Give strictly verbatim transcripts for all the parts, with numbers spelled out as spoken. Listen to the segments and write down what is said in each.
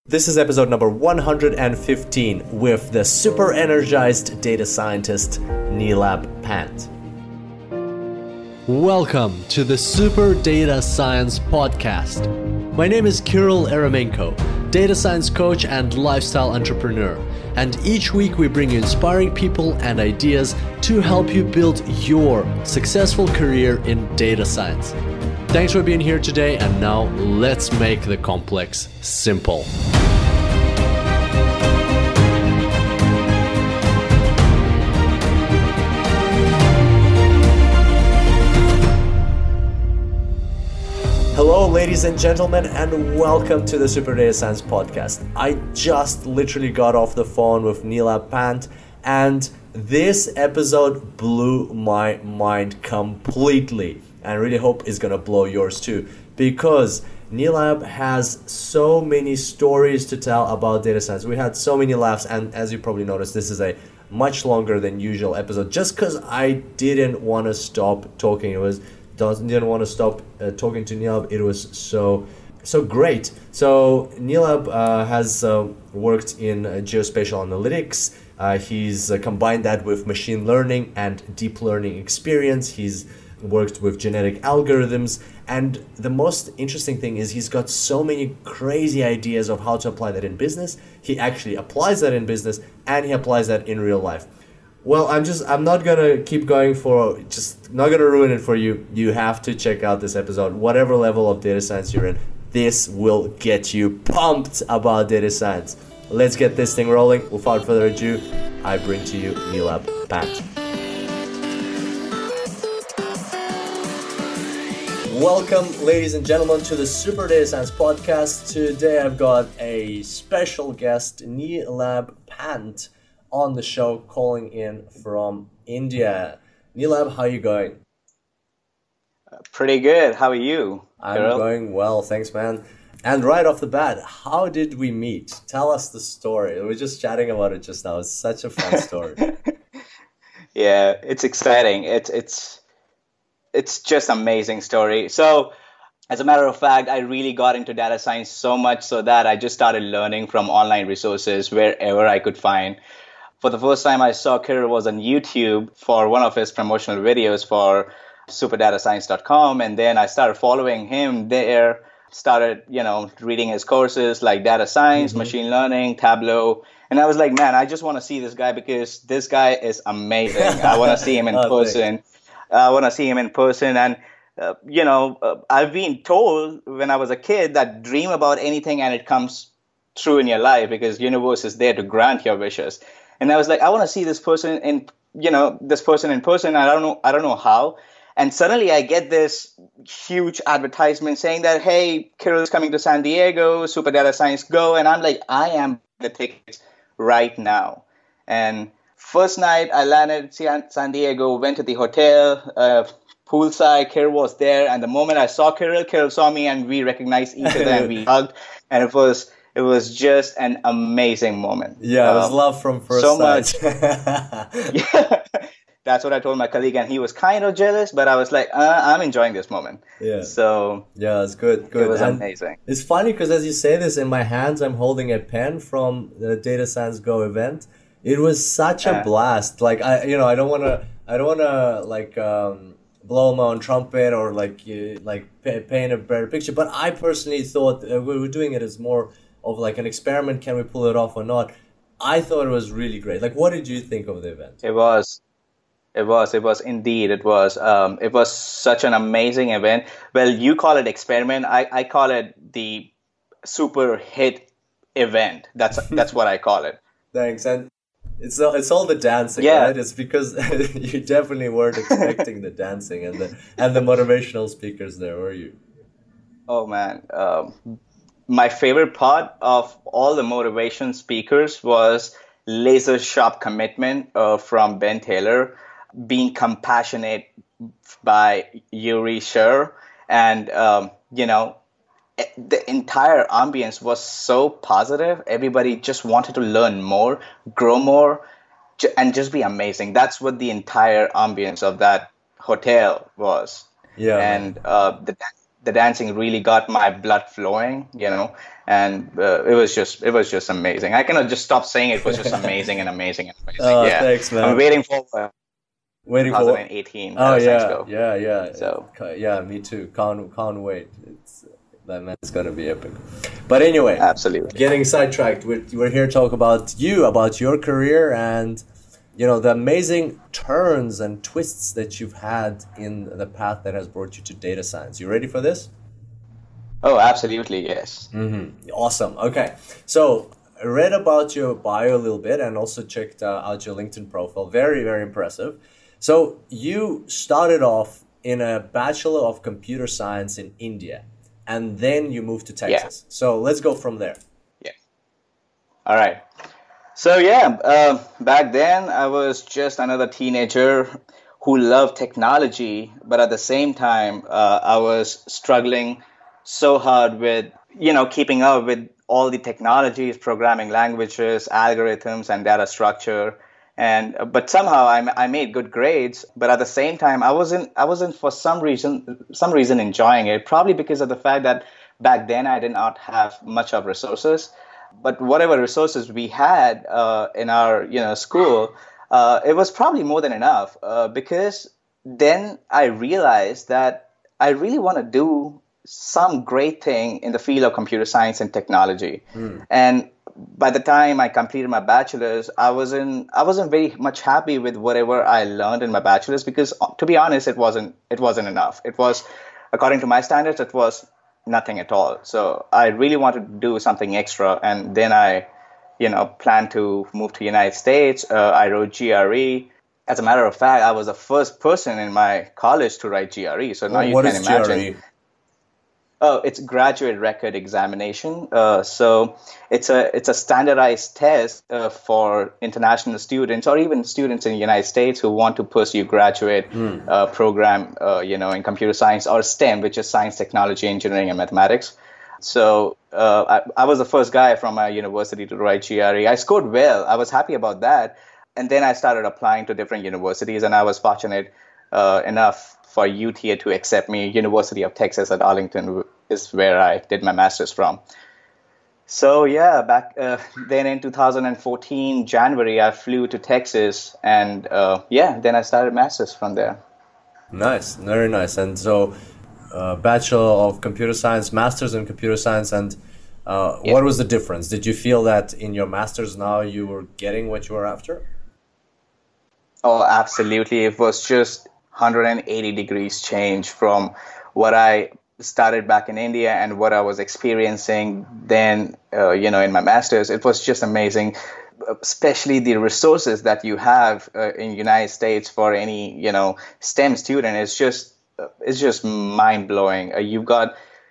This is episode number one hundred fifteen with the super energized data scientist Nilab Pant. Welcome to the Super Data Science Podcast. My name is Kirill Eremenko, data science coach and lifestyle entrepreneur. And each week we bring you inspiring people and ideas to help you build your successful career in data science. Thanks for being here today, and now let's make the complex simple. Hello, ladies and gentlemen, and welcome to the Super Data Science Podcast. I just literally got off the phone with Nilab Pant, and this episode blew my mind completely. And I really hope it's gonna blow yours too, because Nilab has so many stories to tell about data science. We had so many laughs, and as you probably noticed, this is a much longer than usual episode, just because I didn't want to stop talking. It was didn't want to stop uh, talking to Nilab. It was so so great. So Nilab uh, has uh, worked in uh, geospatial analytics. Uh, he's uh, combined that with machine learning and deep learning experience. He's worked with genetic algorithms, and the most interesting thing is he's got so many crazy ideas of how to apply that in business. He actually applies that in business, and he applies that in real life. Well, I'm just I'm not gonna keep going for just not gonna ruin it for you. You have to check out this episode. Whatever level of data science you're in, this will get you pumped about data science. Let's get this thing rolling. Without further ado, I bring to you Nilab Pant. Welcome, ladies and gentlemen, to the Super Data Science Podcast. Today I've got a special guest, Nilab Pant, on the show, calling in from India. Nilab, how are you going? Uh, pretty good. How are you, I'm Carol? going well, thanks, man. And right off the bat, how did we meet? Tell us the story. We were just chatting about it just now. It's such a fun story. Yeah, it's exciting. It's it's it's just amazing story. So, as a matter of fact, I really got into data science so much so that I just started learning from online resources wherever I could find. For the first time I saw Kirill was on YouTube for one of his promotional videos for super data science dot com, and then I started following him there, started, you know, reading his courses like data science, mm-hmm. machine learning, Tableau, and I was like, man, I just want to see this guy because this guy is amazing. I want to see him in oh, person. I want to see him in person, and uh, you know, uh, I've been told when I was a kid that dream about anything and it comes true in your life because universe is there to grant your wishes. And I was like, I want to see this person in, you know, this person in person. I don't know, I don't know how. And suddenly I get this huge advertisement saying that, hey, Kirill is coming to San Diego, Super Data Science Go. And I'm like, I am the tickets right now. And first night I landed in San Diego, went to the hotel, uh, poolside, Kirill was there. And the moment I saw Kirill, Kirill saw me, and we recognized each other and we hugged. And it was... It was just an amazing moment. Yeah, it was um, love from first so sight. So much. Yeah, that's what I told my colleague, and he was kind of jealous, but I was like, uh, I'm enjoying this moment. Yeah. So yeah, it's good. Good. It was and amazing. It's funny because as you say this, in my hands, I'm holding a pen from the Data Science Go event. It was such a uh, blast. Like I, you know, I don't want to, I don't want to like um, blow my own trumpet or like uh, like paint a better picture. But I personally thought uh, we were doing it as more of like an experiment. Can we pull it off or not? I thought it was really great. Like, what did you think of the event? It was, it was, it was indeed, it was. Um, it was such an amazing event. Well, you call it experiment. I, I call it the super hit event. That's that's what I call it. Thanks. And it's all, it's all the dancing, yeah. right? It's because you definitely weren't expecting the dancing and the and the motivational speakers there, were you? Oh man. Um, My favorite part of all the motivation speakers was laser sharp commitment uh, from Ben Taylor, being compassionate by Yuri Sher, and um, you know, the entire ambience was so positive. Everybody just wanted to learn more, grow more, and just be amazing. That's what the entire ambience of that hotel was. Yeah, and uh, the the dancing really got my blood flowing, you know, and uh, it was just it was just amazing. I cannot just stop saying it was just amazing and amazing and amazing. Oh, yeah, thanks, man. I'm waiting for uh, Waiting for twenty eighteen. Oh uh, yeah, Go. yeah, yeah. So yeah, me too. Can't can't wait. It's that man, it's gonna be epic. But anyway, absolutely. Getting sidetracked. We're we're here to talk about you, about your career, and you know the amazing turns and twists that you've had in the path that has brought you to data science. You ready for this? Oh, absolutely, yes. Mm-hmm. Awesome. Okay, so I read about your bio a little bit and also checked uh, out your LinkedIn profile. Very, very impressive. So you started off in a Bachelor of Computer Science in India, and then you moved to Texas. Yeah. So let's go from there. Yeah. All right. So yeah, uh, back then I was just another teenager who loved technology, but at the same time, uh, I was struggling so hard with, you know, keeping up with all the technologies, programming languages, algorithms, and data structure. And but somehow I, I made good grades, but at the same time I wasn't I wasn't for some reason some reason enjoying it. Probably because of the fact that back then I did not have much of resources. But whatever resources we had uh, in our you know school, uh, it was probably more than enough. Uh, because then I realized that I really want to do some great thing in the field of computer science and technology. Mm. And by the time I completed my bachelor's, I wasn't I wasn't very much happy with whatever I learned in my bachelor's, because to be honest, it wasn't it wasn't enough. It was, according to my standards, it was nothing at all. So I really wanted to do something extra, and then I, you know, planned to move to the United States. Uh, I wrote G R E. As a matter of fact, I was the first person in my college to write G R E. So now well, you what can is imagine. G R E? Oh, it's graduate record examination. Uh, so it's a it's a standardized test uh, for international students or even students in the United States who want to pursue graduate mm. uh, program, uh, you know, in computer science or STEM, which is science, technology, engineering, and mathematics. So uh, I, I was the first guy from my university to write G R E. I scored well. I was happy about that. And then I started applying to different universities, and I was fortunate uh, enough for U T A to accept me. University of Texas at Arlington is where I did my master's from. So yeah, back uh, then in two thousand fourteen, January, I flew to Texas, and uh, yeah, then I started master's from there. Nice, very nice. And so, uh, Bachelor of Computer Science, Master's in Computer Science, and uh, yeah. What was the difference? Did you feel that in your master's now you were getting what you were after? Oh, absolutely. It was just one hundred eighty degrees change from what I started back in India and what I was experiencing then, uh, you know, in my master's. It was just amazing, especially the resources that you have uh, in the United States for any, you know, STEM student. It's just, uh, it's just mind blowing. Uh, you've got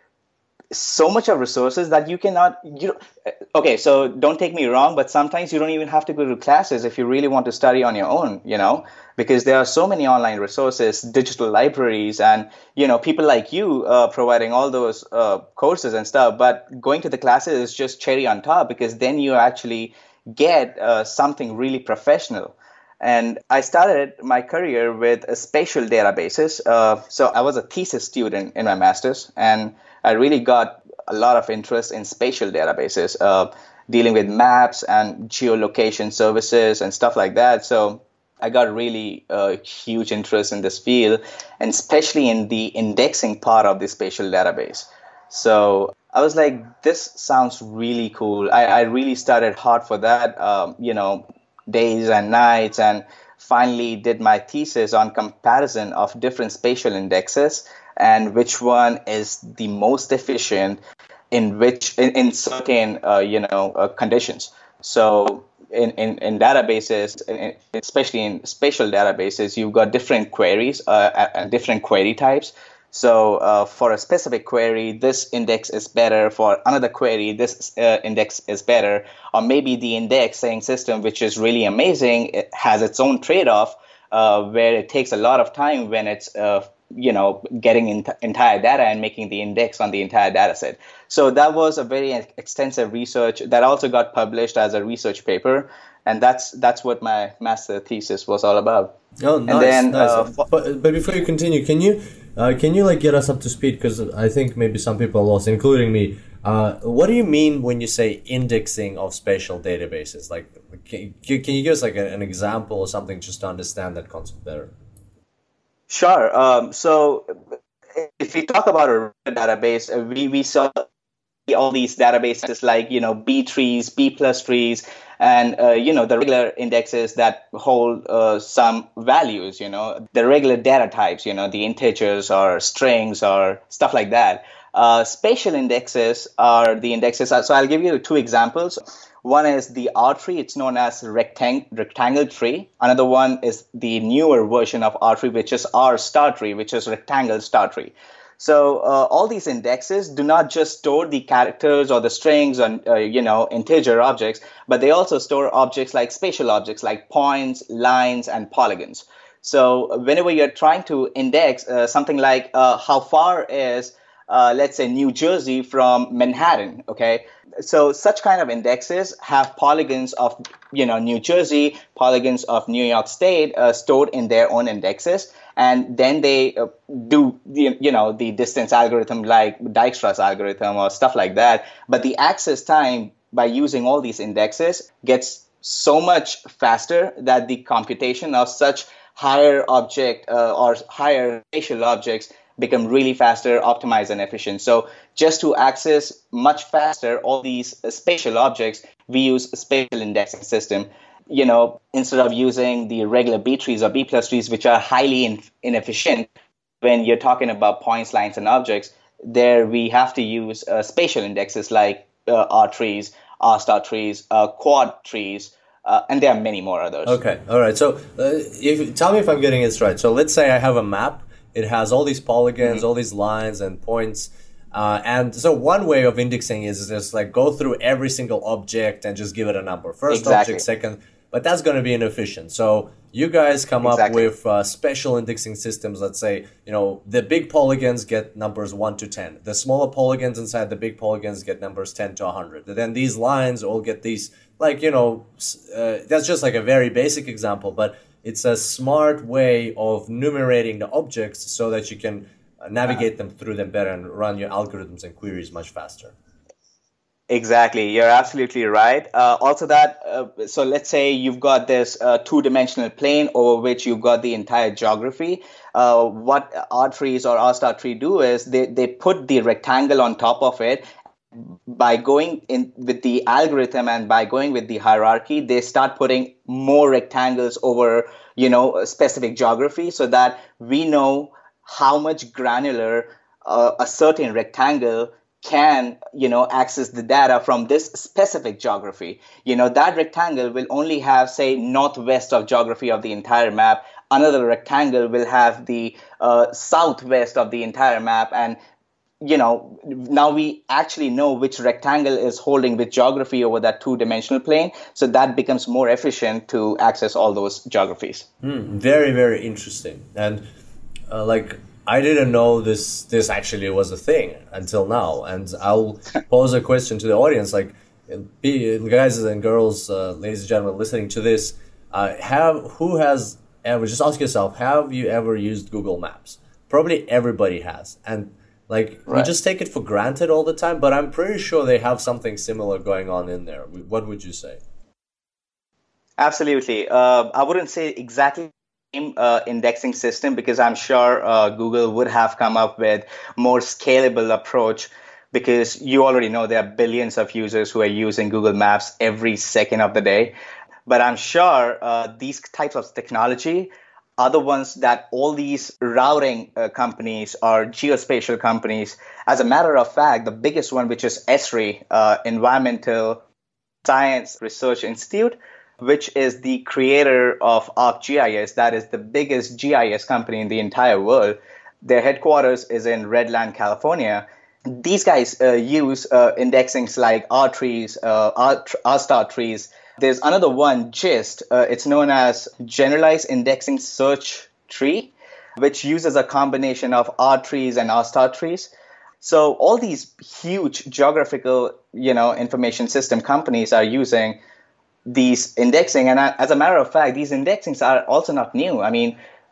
so much of resources that you cannot, you know, okay, so don't take me wrong, but sometimes you don't even have to go to classes if you really want to study on your own, you know, because there are so many online resources, digital libraries, and, you know, people like you uh, providing all those uh, courses and stuff. But going to the classes is just cherry on top, because then you actually get uh, something really professional. And I started my career with uh, spatial databases. Uh, so I was a thesis student in my master's, and I really got a lot of interest in spatial databases, uh, dealing with maps and geolocation services and stuff like that. So I got really uh, huge interest in this field, and especially in the indexing part of the spatial database. So I was like, this sounds really cool. I, I really started hard for that, um, you know, days and nights, and finally did my thesis on comparison of different spatial indexes and which one is the most efficient in which in, in certain uh, you know uh, conditions. So in, in, in databases, in, especially in spatial databases, you've got different queries uh, and different query types. So uh, for a specific query, this index is better. For another query, this uh, index is better. Or maybe the indexing system, which is really amazing, it has its own trade-off uh, where it takes a lot of time when it's uh, you know, getting in entire data and making the index on the entire data set. So that was a very extensive research that also got published as a research paper. And that's that's what my master thesis was all about. Oh, nice, and then, nice. Uh, but, but before you continue, can you uh, can you like get us up to speed? Because I think maybe some people are lost, including me. Uh, what do you mean when you say indexing of spatial databases? Like, can, can you give us like a, an example or something just to understand that concept better? Sure. Um, so if we talk about a database, uh, we, we saw all these databases like, you know, B trees, B plus trees, and, uh, you know, the regular indexes that hold uh, some values, you know, the regular data types, you know, the integers or strings or stuff like that. Uh, spatial indexes are the indexes. So I'll give you two examples. One is the R tree. It's known as rectang- rectangle tree. Another one is the newer version of R tree, which is R star tree, which is rectangle star tree. So uh, all these indexes do not just store the characters or the strings and uh, you know integer objects, but they also store objects like spatial objects like points, lines, and polygons. So whenever you're trying to index uh, something like uh, how far is uh, let's say New Jersey from Manhattan, okay? So such kind of indexes have polygons of you know New Jersey, polygons of New York State uh, stored in their own indexes. And then they uh, do the, you know, the distance algorithm like Dijkstra's algorithm or stuff like that. But the access time by using all these indexes gets so much faster that the computation of such higher object uh, or higher spatial objects become really faster, optimized, and efficient. So just to access much faster all these uh, spatial objects, we use a spatial indexing system. You know, instead of using the regular B trees or B plus trees, which are highly in- inefficient when you're talking about points, lines, and objects, there we have to use uh, spatial indexes like uh, R trees, R star trees, uh, quad trees, uh, and there are many more others. Okay, all right. So uh, if, tell me if I'm getting this right. So let's say I have a map. It has all these polygons, mm-hmm. all these lines and points. Uh, and so one way of indexing is just like go through every single object and just give it a number. First exactly. object, second. But that's going to be inefficient. So you guys come exactly. up with uh, special indexing systems. Let's say, you know, the big polygons get numbers one to ten. The smaller polygons inside the big polygons get numbers ten to one hundred. And then these lines all get these, like, you know, uh, that's just like a very basic example. But it's a smart way of numerating the objects so that you can navigate uh-huh. them through them better and run your algorithms and queries much faster. Exactly. You're absolutely right. Uh, also that, uh, so let's say you've got this uh, two-dimensional plane over which you've got the entire geography. Uh, what R trees or R star tree do is they, they put the rectangle on top of it. By going in with the algorithm and by going with the hierarchy, they start putting more rectangles over, you know, a specific geography so that we know how much granular uh, a certain rectangle can, you know, access the data from this specific geography. You know, that rectangle will only have, say, northwest of geography of the entire map. Another rectangle will have the uh, southwest of the entire map. And, you know, now we actually know which rectangle is holding which geography over that two-dimensional plane. So that becomes more efficient to access all those geographies. Mm, very, very interesting. And uh, like, I didn't know this this actually was a thing until now, and I'll pose a question to the audience, like, guys and girls, uh, ladies and gentlemen, listening to this, uh, have who has ever, just ask yourself, have you ever used Google Maps? Probably everybody has, and like right. we just take it for granted all the time, but I'm pretty sure they have something similar going on in there. What would you say? Absolutely. Uh, I wouldn't say exactly Uh, indexing system, because I'm sure uh, Google would have come up with more scalable approach, because you already know there are billions of users who are using Google Maps every second of the day. But I'm sure uh, these types of technology are the ones that all these routing uh, companies or geospatial companies, as a matter of fact, the biggest one, which is ESRI, uh, Environmental Science Research Institute, which is the creator of ArcGIS, that is the biggest G I S company in the entire world. Their headquarters is in Redland, California. These guys uh, use uh, indexings like R trees, uh, R, R star trees. There's another one, GIST. Uh, it's known as Generalized Indexing Search Tree, which uses a combination of R trees and R star trees. So all these huge geographical, you know, information system companies are using these indexing. And as a matter of fact, these indexings are also not new. I mean,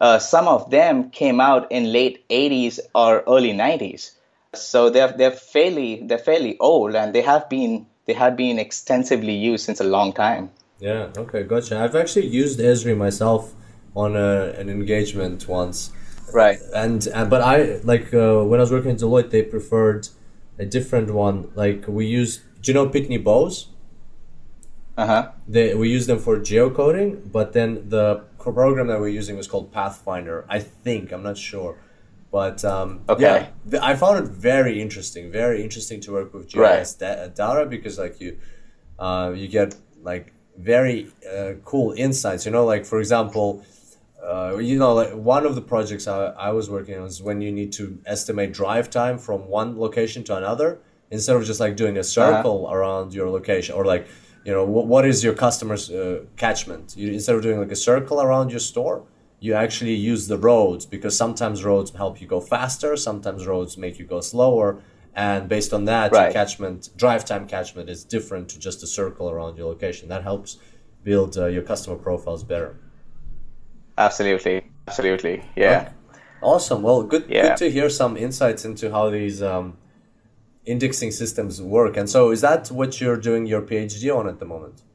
Uh, some of them came out in late eighties or early nineties. So they're they're fairly they're fairly old, and they have been they have been extensively used since a long time. Yeah, okay, gotcha. I've actually used Esri myself on a, an engagement once. Right. And, and but I like uh, when I was working at Deloitte, they preferred a different one. Like we used, do you know Pitney Bowes? Uh-huh. They we use them for geocoding, but then the program that we're using was called Pathfinder. I think, I'm not sure. But um, okay. yeah, th- I found it very interesting, very interesting to work with G I S right. da- data because like you, uh, you get like very uh, cool insights. You know, like for example, uh, you know, like one of the projects I, I was working on was when you need to estimate drive time from one location to another instead of just like doing a circle uh-huh. around your location or like, you know, w- what is your customer's uh, catchment? You, instead of doing like a circle around your store, you actually use the roads because sometimes roads help you go faster, sometimes roads make you go slower, and based on that, right. your catchment, drive time catchment is different to just a circle around your location. That helps build uh, your customer profiles better. Absolutely, absolutely, yeah. Okay. Awesome. Well, good, yeah. good to hear some insights into how these um, indexing systems work. And so, is that what you're doing your PhD on at the moment?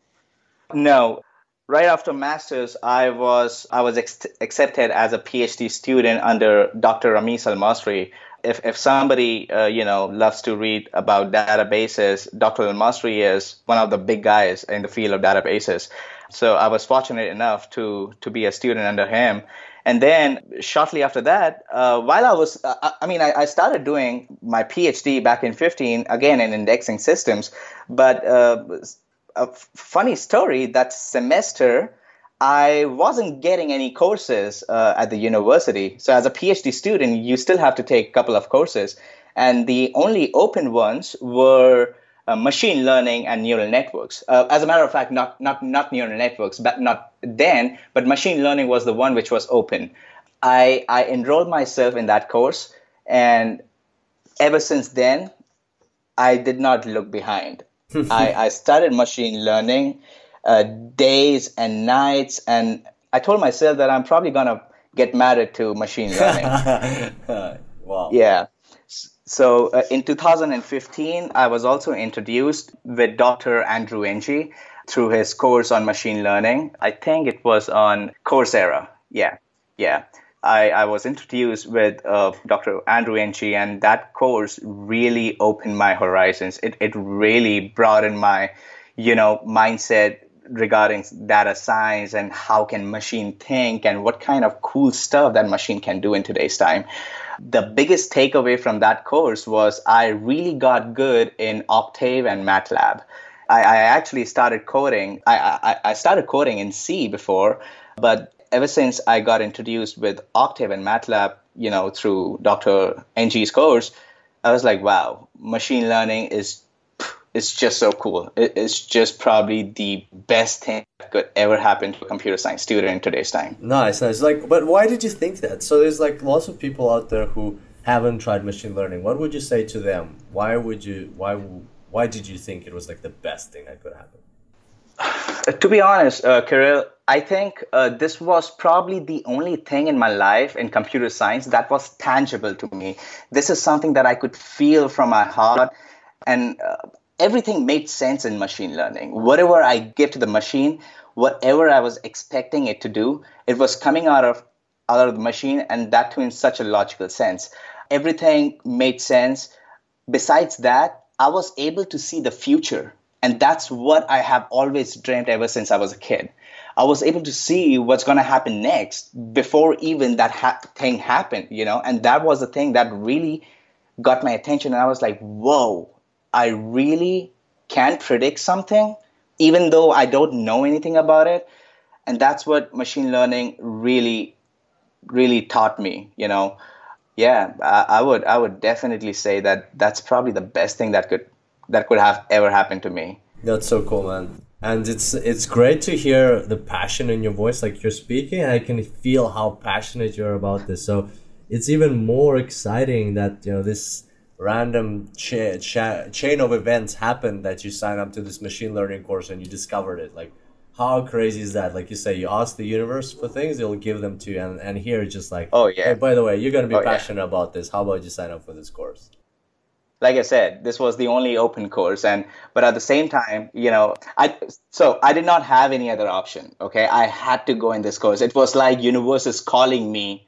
No. Right after master's, I was I was ex- accepted as a PhD student under Doctor Ramesh Al-Masri. If if somebody uh, you know loves to read about databases, Doctor Al-Masri is one of the big guys in the field of databases. So I was fortunate enough to to be a student under him. And then shortly after that, uh, while I was, uh, I mean, I, I started doing my PhD back in fifteen, again in indexing systems, but uh, a funny story, that semester, I wasn't getting any courses uh, at the university. So as a PhD student, you still have to take a couple of courses. And the only open ones were uh, machine learning and neural networks. Uh, as a matter of fact, not, not, not neural networks, but not then, but machine learning was the one which was open. I, I enrolled myself in that course. And ever since then, I did not look behind. I, I started machine learning uh, days and nights, and I told myself that I'm probably going to get married to machine learning. Wow. Yeah. So uh, in two thousand fifteen, I was also introduced with Doctor Andrew Ng through his course on machine learning. I think it was on Coursera. Yeah, yeah. I, I was introduced with uh, Doctor Andrew Ng, and that course really opened my horizons. It it really broadened my, you know, mindset regarding data science and how can machine think and what kind of cool stuff that machine can do in today's time. The biggest takeaway from that course was I really got good in Octave and MATLAB. I, I actually started coding. I, I, I started coding in C before, but ever since I got introduced with Octave and MATLAB, you know, through Doctor Ng's course, I was like, wow, machine learning is it's just so cool. It's just probably the best thing that could ever happen to a computer science student in today's time. Nice, nice. Like, but why did you think that? So there's like lots of people out there who haven't tried machine learning. What would you say to them? Why would you? Why? Why did you think it was like the best thing that could happen? To be honest, uh, Kirill, I think uh, this was probably the only thing in my life in computer science that was tangible to me. This is something that I could feel from my heart, and uh, everything made sense in machine learning. Whatever I give to the machine, whatever I was expecting it to do, it was coming out of out of the machine, and that too in such a logical sense. Everything made sense. Besides that, I was able to see the future. And that's what I have always dreamt ever since I was a kid. I was able to see what's going to happen next before even that ha- thing happened, you know, and that was the thing that really got my attention. And I was like, whoa, I really can predict something, even though I don't know anything about it. And that's what machine learning really, really taught me, you know. Yeah, I, I would I would definitely say that that's probably the best thing that could that could have ever happened to me. That's so cool, man. And it's it's great to hear the passion in your voice, like you're speaking, and I can feel how passionate you're about this. So it's even more exciting that, you know, this random cha- cha- chain of events happened that you sign up to this machine learning course and you discovered it. Like, How crazy is that? Like you say, you ask the universe for things, it'll give them to you. And, and here it's just like, oh, yeah. hey, by the way, you're going to be oh, passionate yeah. about this. How about you sign up for this course? Like I said, this was the only open course. And but at the same time, you know, I so I did not have any other option. Okay, I had to go in this course. It was like universe is calling me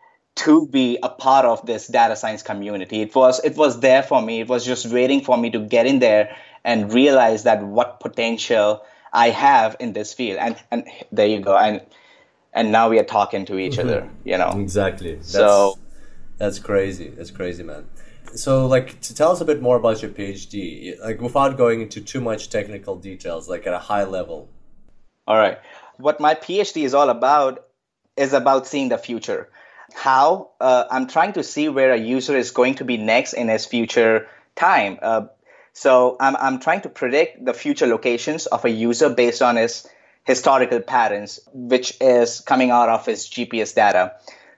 to be a part of this data science community. It was it was there for me. It was just waiting for me to get in there and realize that what potential I have in this field. And and there you go. And and now we are talking to each other, you know. Exactly. That's, so that's crazy. That's crazy, man. So, like, to tell us a bit more about your PhD, like, without going into too much technical details, like, at a high level. All right. What my PhD is all about is about seeing the future. How uh, I'm trying to see where a user is going to be next in his future time. Uh, so I'm I'm trying to predict the future locations of a user based on his historical patterns, which is coming out of his G P S data.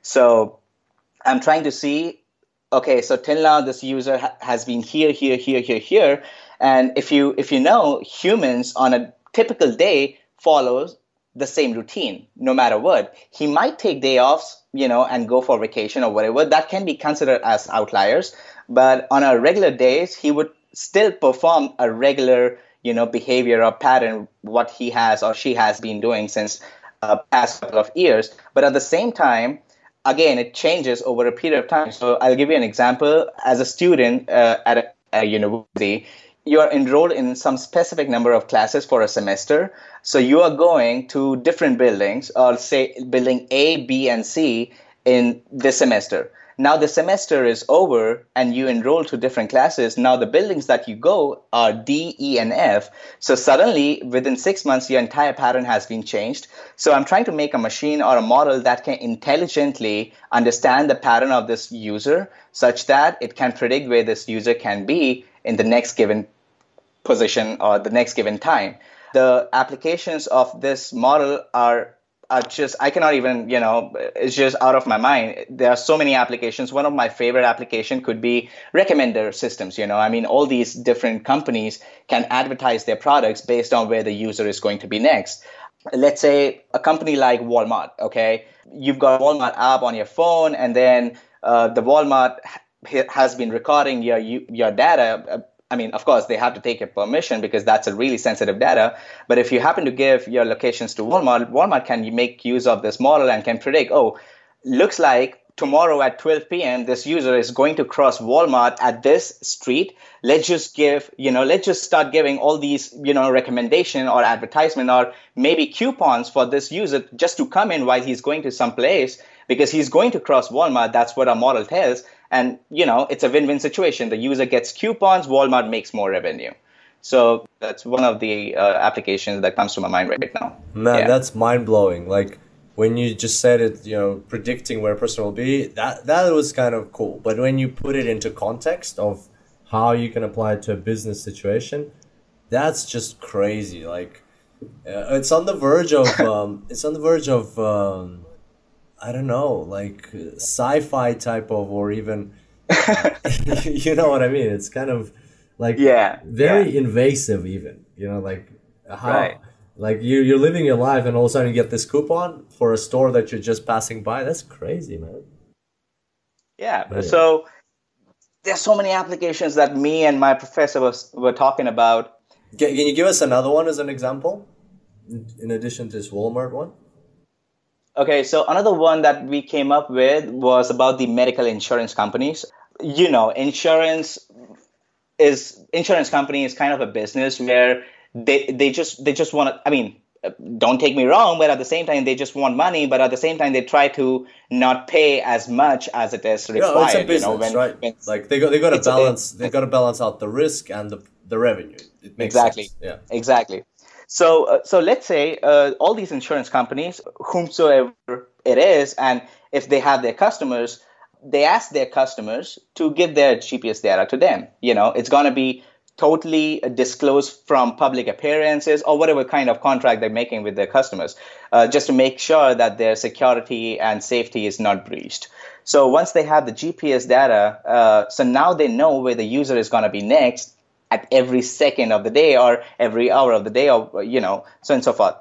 So I'm trying to see, okay, so till now this user ha- has been here, here, here, here, here, and if you if you know, humans on a typical day follows the same routine, no matter what. He might take day offs, you know, and go for vacation or whatever. That can be considered as outliers, but on a regular days, he would still perform a regular, you know, behavior or pattern what he has or she has been doing since uh, past couple of years. But at the same time, again, it changes over a period of time. So I'll give you an example. As a student uh, at a, a university, you are enrolled in some specific number of classes for a semester. So you are going to different buildings, or say building A, B, and C in this semester. Now the semester is over and you enroll to different classes. Now the buildings that you go are D, E, and F. So suddenly within six months, your entire pattern has been changed. So I'm trying to make a machine or a model that can intelligently understand the pattern of this user such that it can predict where this user can be in the next given position or the next given time. The applications of this model are are just, I cannot even, you know, it's just out of my mind. There are so many applications. One of my favorite application could be recommender systems. You know, I mean, all these different companies can advertise their products based on where the user is going to be next. Let's say a company like Walmart, okay? You've got Walmart app on your phone, and then uh, the Walmart has been recording your your data. Uh, I mean, of course, they have to take your permission because that's a really sensitive data. But if you happen to give your locations to Walmart, Walmart can make use of this model and can predict, oh, looks like tomorrow at twelve p.m., this user is going to cross Walmart at this street. Let's just give, you know, let's just start giving all these, you know, recommendation or advertisement or maybe coupons for this user just to come in while he's going to some place because he's going to cross Walmart. That's what our model tells. And, you know, it's a win-win situation. The user gets coupons, Walmart makes more revenue. So that's one of the uh, applications that comes to my mind right now. Man, yeah. That's mind-blowing. Like, when you just said it, you know, predicting where a person will be, that, that was kind of cool. But when you put it into context of how you can apply it to a business situation, that's just crazy. Like, uh, it's on the verge of, um, it's on the verge of... Um, I don't know, like sci-fi type of, or even, you know what I mean? It's kind of like yeah, very yeah. invasive even, you know, like how, right. like you, you're living your life and all of a sudden you get this coupon for a store that you're just passing by. That's crazy, man. Yeah. yeah. So there's so many applications that me and my professor was, were talking about. Can, can you give us another one as an example in addition to this Walmart one? Okay, so another one that we came up with was about the medical insurance companies. You know, insurance is insurance company is kind of a business where they they just they just want to. I mean, don't take me wrong, but at the same time they just want money. But at the same time they try to not pay as much as it is required. No, it's a business, you know, when, right? When, like they got they got to balance a, they got to balance out the risk and the the revenue. It makes exactly. sense. Yeah. Exactly. So, uh, so let's say uh, all these insurance companies, whomsoever it is, and if they have their customers, they ask their customers to give their G P S data to them. You know, it's going to be totally disclosed from public appearances or whatever kind of contract they're making with their customers, uh, just to make sure that their security and safety is not breached. So once they have the G P S data, uh, so now they know where the user is going to be next at every second of the day or every hour of the day, or, you know, so on and so forth.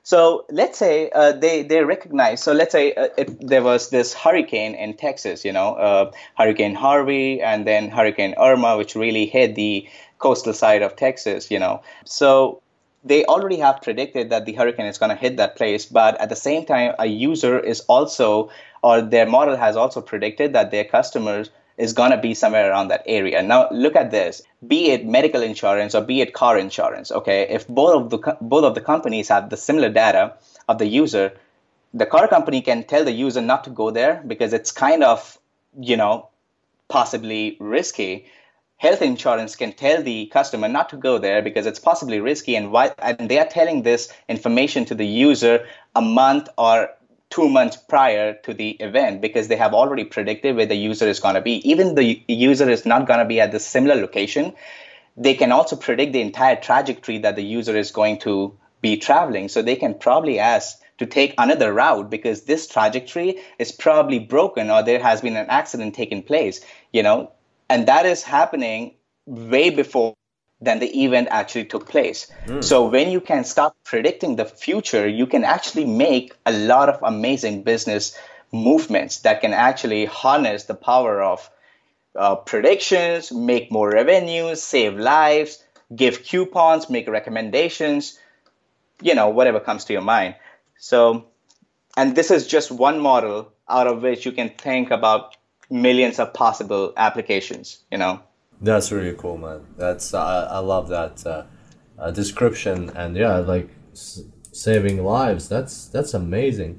So let's say uh, they they recognize. So let's say uh, it, there was this hurricane in Texas, you know, uh, Hurricane Harvey, and then Hurricane Irma, which really hit the coastal side of Texas, you know. So they already have predicted that the hurricane is going to hit that place, but at the same time, a user is also, or their model has also predicted that their customers is going to be somewhere around that area. Now, look at this. Be it medical insurance or be it car insurance, okay? If both of the both of the companies have the similar data of the user, the car company can tell the user not to go there because it's kind of, you know, possibly risky. Health insurance can tell the customer not to go there because it's possibly risky, and why? And they are telling this information to the user a month or two months prior to the event because they have already predicted where the user is going to be. Even the user is not going to be at the similar location, they can also predict the entire trajectory that the user is going to be traveling. So they can probably ask to take another route because this trajectory is probably broken or there has been an accident taking place, you know, and that is happening way before than the event actually took place. Mm. So when you can start predicting the future, you can actually make a lot of amazing business movements that can actually harness the power of uh, predictions, make more revenues, save lives, give coupons, make recommendations, you know, whatever comes to your mind. So, and this is just one model out of which you can think about millions of possible applications, you know. That's really cool, man. That's uh, I love that uh, uh, description, and yeah, like s- saving lives. That's that's amazing.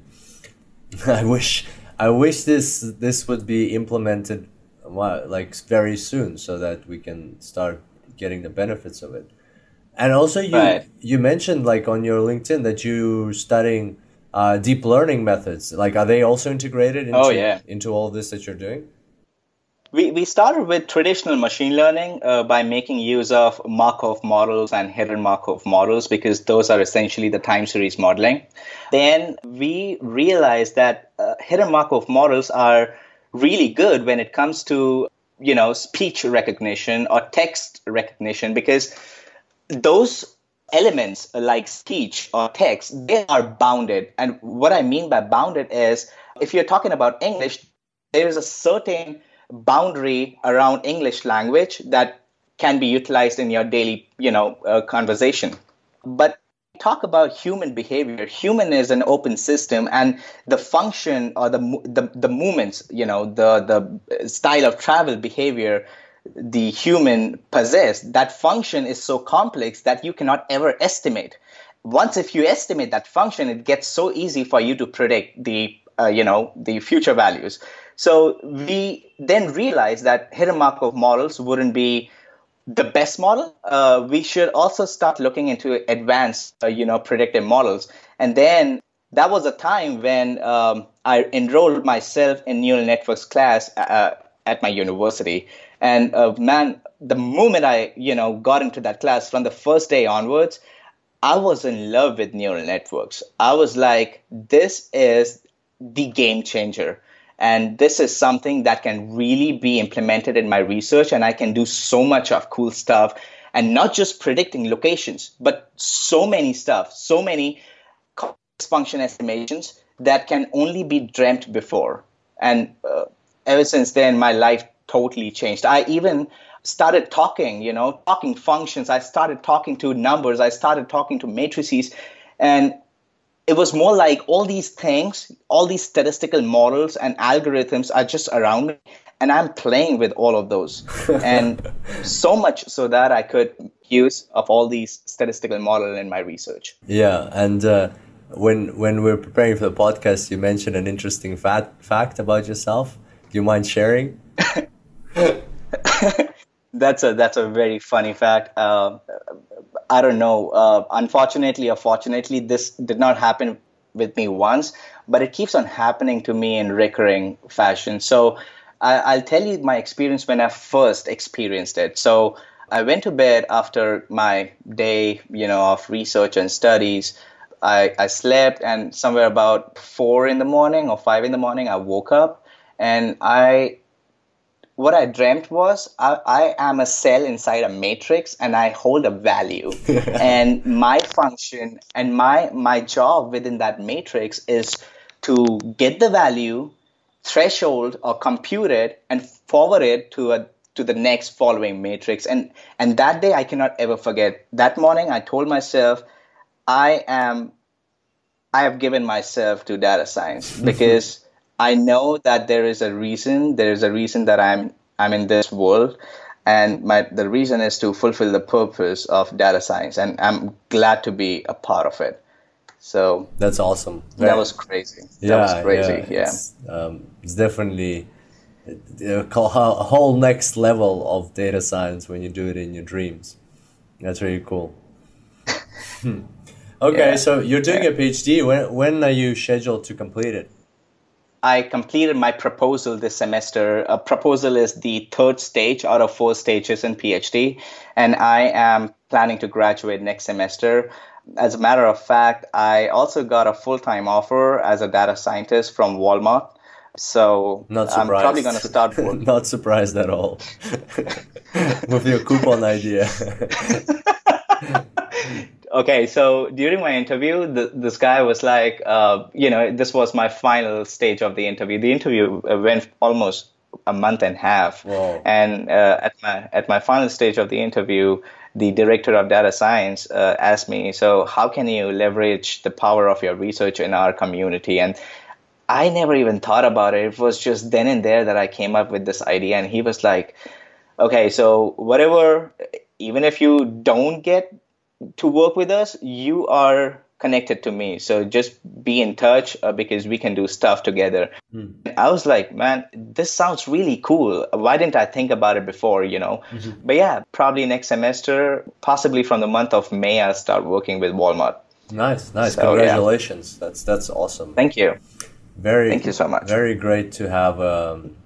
I wish I wish this this would be implemented like very soon, so that we can start getting the benefits of it. And also, you Right. you mentioned like on your LinkedIn that you're studying uh, deep learning methods. Like, are they also integrated into Oh, yeah. into all this that you're doing? We we started with traditional machine learning uh, by making use of Markov models and hidden Markov models because those are essentially the time series modeling. Then we realized that uh, hidden Markov models are really good when it comes to, you know, speech recognition or text recognition because those elements like speech or text, they are bounded. And what I mean by bounded is if you're talking about English, there is a certain boundary around English language that can be utilized in your daily, you know, uh, conversation. But talk about human behavior. Human is an open system, and the function or the the, the movements, you know, the the style of travel behavior the human possess, that function is so complex that you cannot ever estimate. Once if you estimate that function, it gets so easy for you to predict the uh, you know the future values. So we then realized that hidden Markov models wouldn't be the best model. Uh, we should also start looking into advanced, uh, you know, predictive models. And then that was a time when um, I enrolled myself in neural networks class uh, at my university. And uh, man, the moment I, you know, got into that class from the first day onwards, I was in love with neural networks. I was like, this is the game changer. And this is something that can really be implemented in my research, and I can do so much of cool stuff, and not just predicting locations, but so many stuff, so many complex function estimations that can only be dreamt before. And uh, ever since then, my life totally changed. I even started talking, you know, talking functions. I started talking to numbers. I started talking to matrices, and it was more like all these things, all these statistical models and algorithms are just around me, and I'm playing with all of those. And so much so that I could use of all these statistical models in my research. Yeah, and uh, when when we're preparing for the podcast, you mentioned an interesting fact fact about yourself. Do you mind sharing? That's a that's a very funny fact. Uh, I don't know. Uh, unfortunately or fortunately, this did not happen with me once, but it keeps on happening to me in recurring fashion. So I, I'll tell you my experience when I first experienced it. So I went to bed after my day, you know, of research and studies. I, I slept, and somewhere about four in the morning or five in the morning, I woke up, and I what I dreamt was I, I am a cell inside a matrix and I hold a value. And my function and my my job within that matrix is to get the value, threshold or compute it, and forward it to a to the next following matrix. And and that day I cannot ever forget. That morning I told myself, I am I have given myself to data science because I know that there is a reason. There is a reason that I'm I'm in this world, and my the reason is to fulfill the purpose of data science, and I'm glad to be a part of it. So that's awesome. Very, that was crazy. Yeah, that was crazy. Yeah, yeah. It's, um, it's definitely a whole next level of data science when you do it in your dreams. That's really cool. Okay, yeah. So you're doing yeah. a PhD. When when are you scheduled to complete it? I completed my proposal this semester. A proposal is the third stage out of four stages in PhD, and I am planning to graduate next semester. As a matter of fact, I also got a full-time offer as a data scientist from Walmart. So Not I'm probably going to start working. Not surprised at all with your coupon idea. Okay, so during my interview, the, this guy was like, uh, you know, this was my final stage of the interview. The interview went almost a month and a half. Whoa. And uh, at my at my final stage of the interview, the director of data science uh, asked me, so how can you leverage the power of your research in our community? And I never even thought about it. It was just then and there that I came up with this idea. And he was like, okay, so whatever, even if you don't get to work with us, you are connected to me. So just be in touch uh, because we can do stuff together. Mm. I was like, man, this sounds really cool. Why didn't I think about it before, you know? Mm-hmm. But yeah, probably next semester, possibly from the month of May, I'll start working with Walmart. Nice, nice. So, congratulations. Yeah. That's that's awesome. Thank you. Very, Thank you so much. Very great to have um,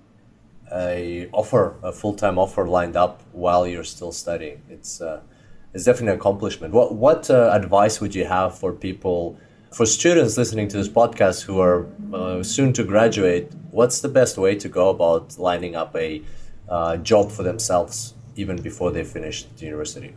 a offer, a full-time offer lined up while you're still studying. It's uh, It's definitely an accomplishment. What what uh, advice would you have for people, for students listening to this podcast who are uh, soon to graduate? What's the best way to go about lining up a uh, job for themselves even before they finish the university?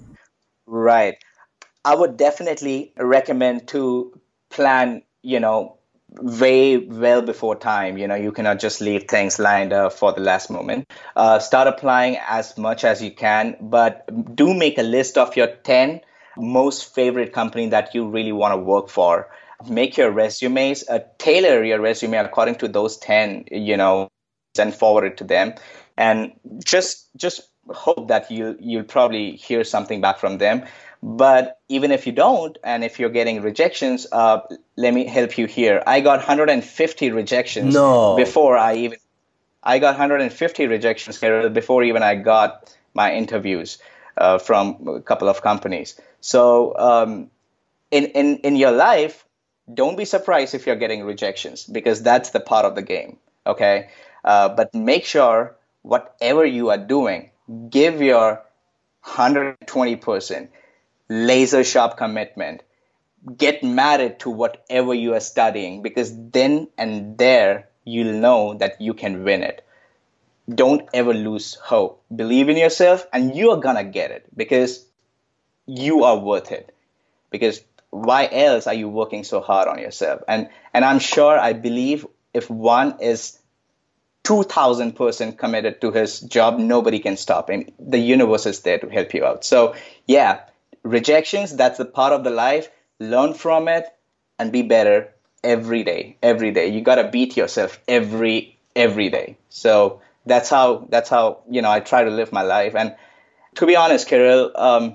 Right. I would definitely recommend to plan, you know, way well before time. You know, you cannot just leave things lined up for the last moment. Uh, start applying as much as you can, but do make a list of your ten most favorite company that you really want to work for. Make your resumes, uh, tailor your resume according to those ten, you know, and forward it to them. And just just hope that you you'll probably hear something back from them. But even if you don't, and if you're getting rejections, uh, let me help you here. I got one hundred fifty rejections no. before I even, I got one hundred fifty rejections before even I got my interviews uh, from a couple of companies. So um, in, in, in your life, don't be surprised if you're getting rejections, because that's the part of the game, okay? Uh, but make sure whatever you are doing, give your one hundred twenty percent. Laser sharp commitment. Get married to whatever you are studying, because then and there you'll know that you can win it. Don't ever lose hope. Believe in yourself and you are gonna get it, because you are worth it. Because why else are you working so hard on yourself? And and I'm sure, I believe if one is two thousand percent committed to his job, nobody can stop him. The universe is there to help you out. So yeah, rejections, that's the part of the life. Learn from it and be better every day. Every day. You got to beat yourself every every day. So that's how that's how, you know, I try to live my life. And to be honest, Kirill, um,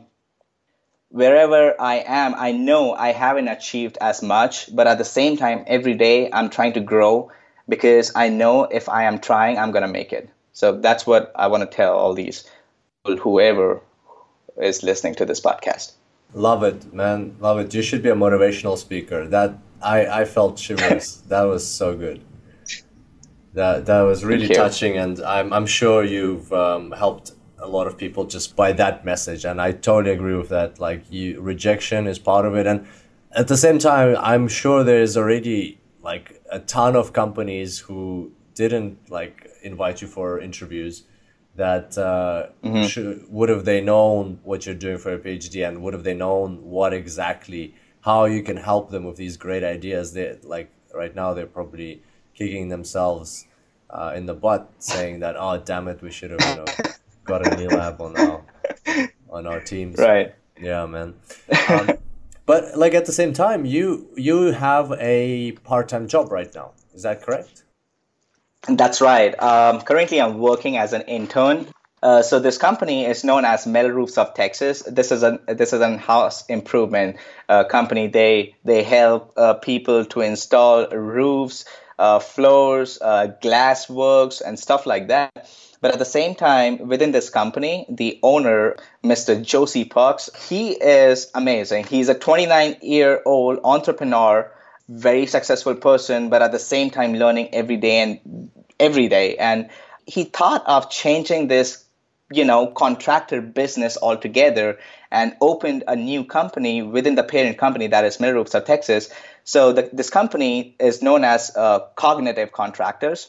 wherever I am, I know I haven't achieved as much, but at the same time, every day I'm trying to grow, because I know if I am trying, I'm going to make it. So that's what I want to tell all these people, whoever is listening to this podcast. Love it, man. Love it. You should be a motivational speaker. That I, I felt shivers. That was so good. That that was really touching, and I'm I'm sure you've um, helped a lot of people just by that message. And I totally agree with that. Like, you, rejection is part of it, and at the same time, I'm sure there is already like a ton of companies who didn't like invite you for interviews, that uh, Mm-hmm. should, would have they known what you're doing for a PhD, and would have they known what exactly, how you can help them with these great ideas, they like right now they're probably kicking themselves uh, in the butt, saying that, oh damn it, we should have, you know, got a Neil Lab on our on our teams. Right. Yeah, man. Um, but like at the same time, you you have a part-time job right now. Is that correct? That's right. Um, currently, I'm working as an intern. Uh, so this company is known as Metal Roofs of Texas. This is a this is an house improvement uh, company. They they help uh, people to install roofs, uh, floors, uh, glass works, and stuff like that. But at the same time, within this company, the owner, Mister Josie Parks, he is amazing. He's a twenty-nine-year-old entrepreneur, very successful person, but at the same time learning every day and every day. And he thought of changing this, you know, contractor business altogether and opened a new company within the parent company that is Metal Roofs of Texas. So the, this company is known as uh, Cognitive Contractors.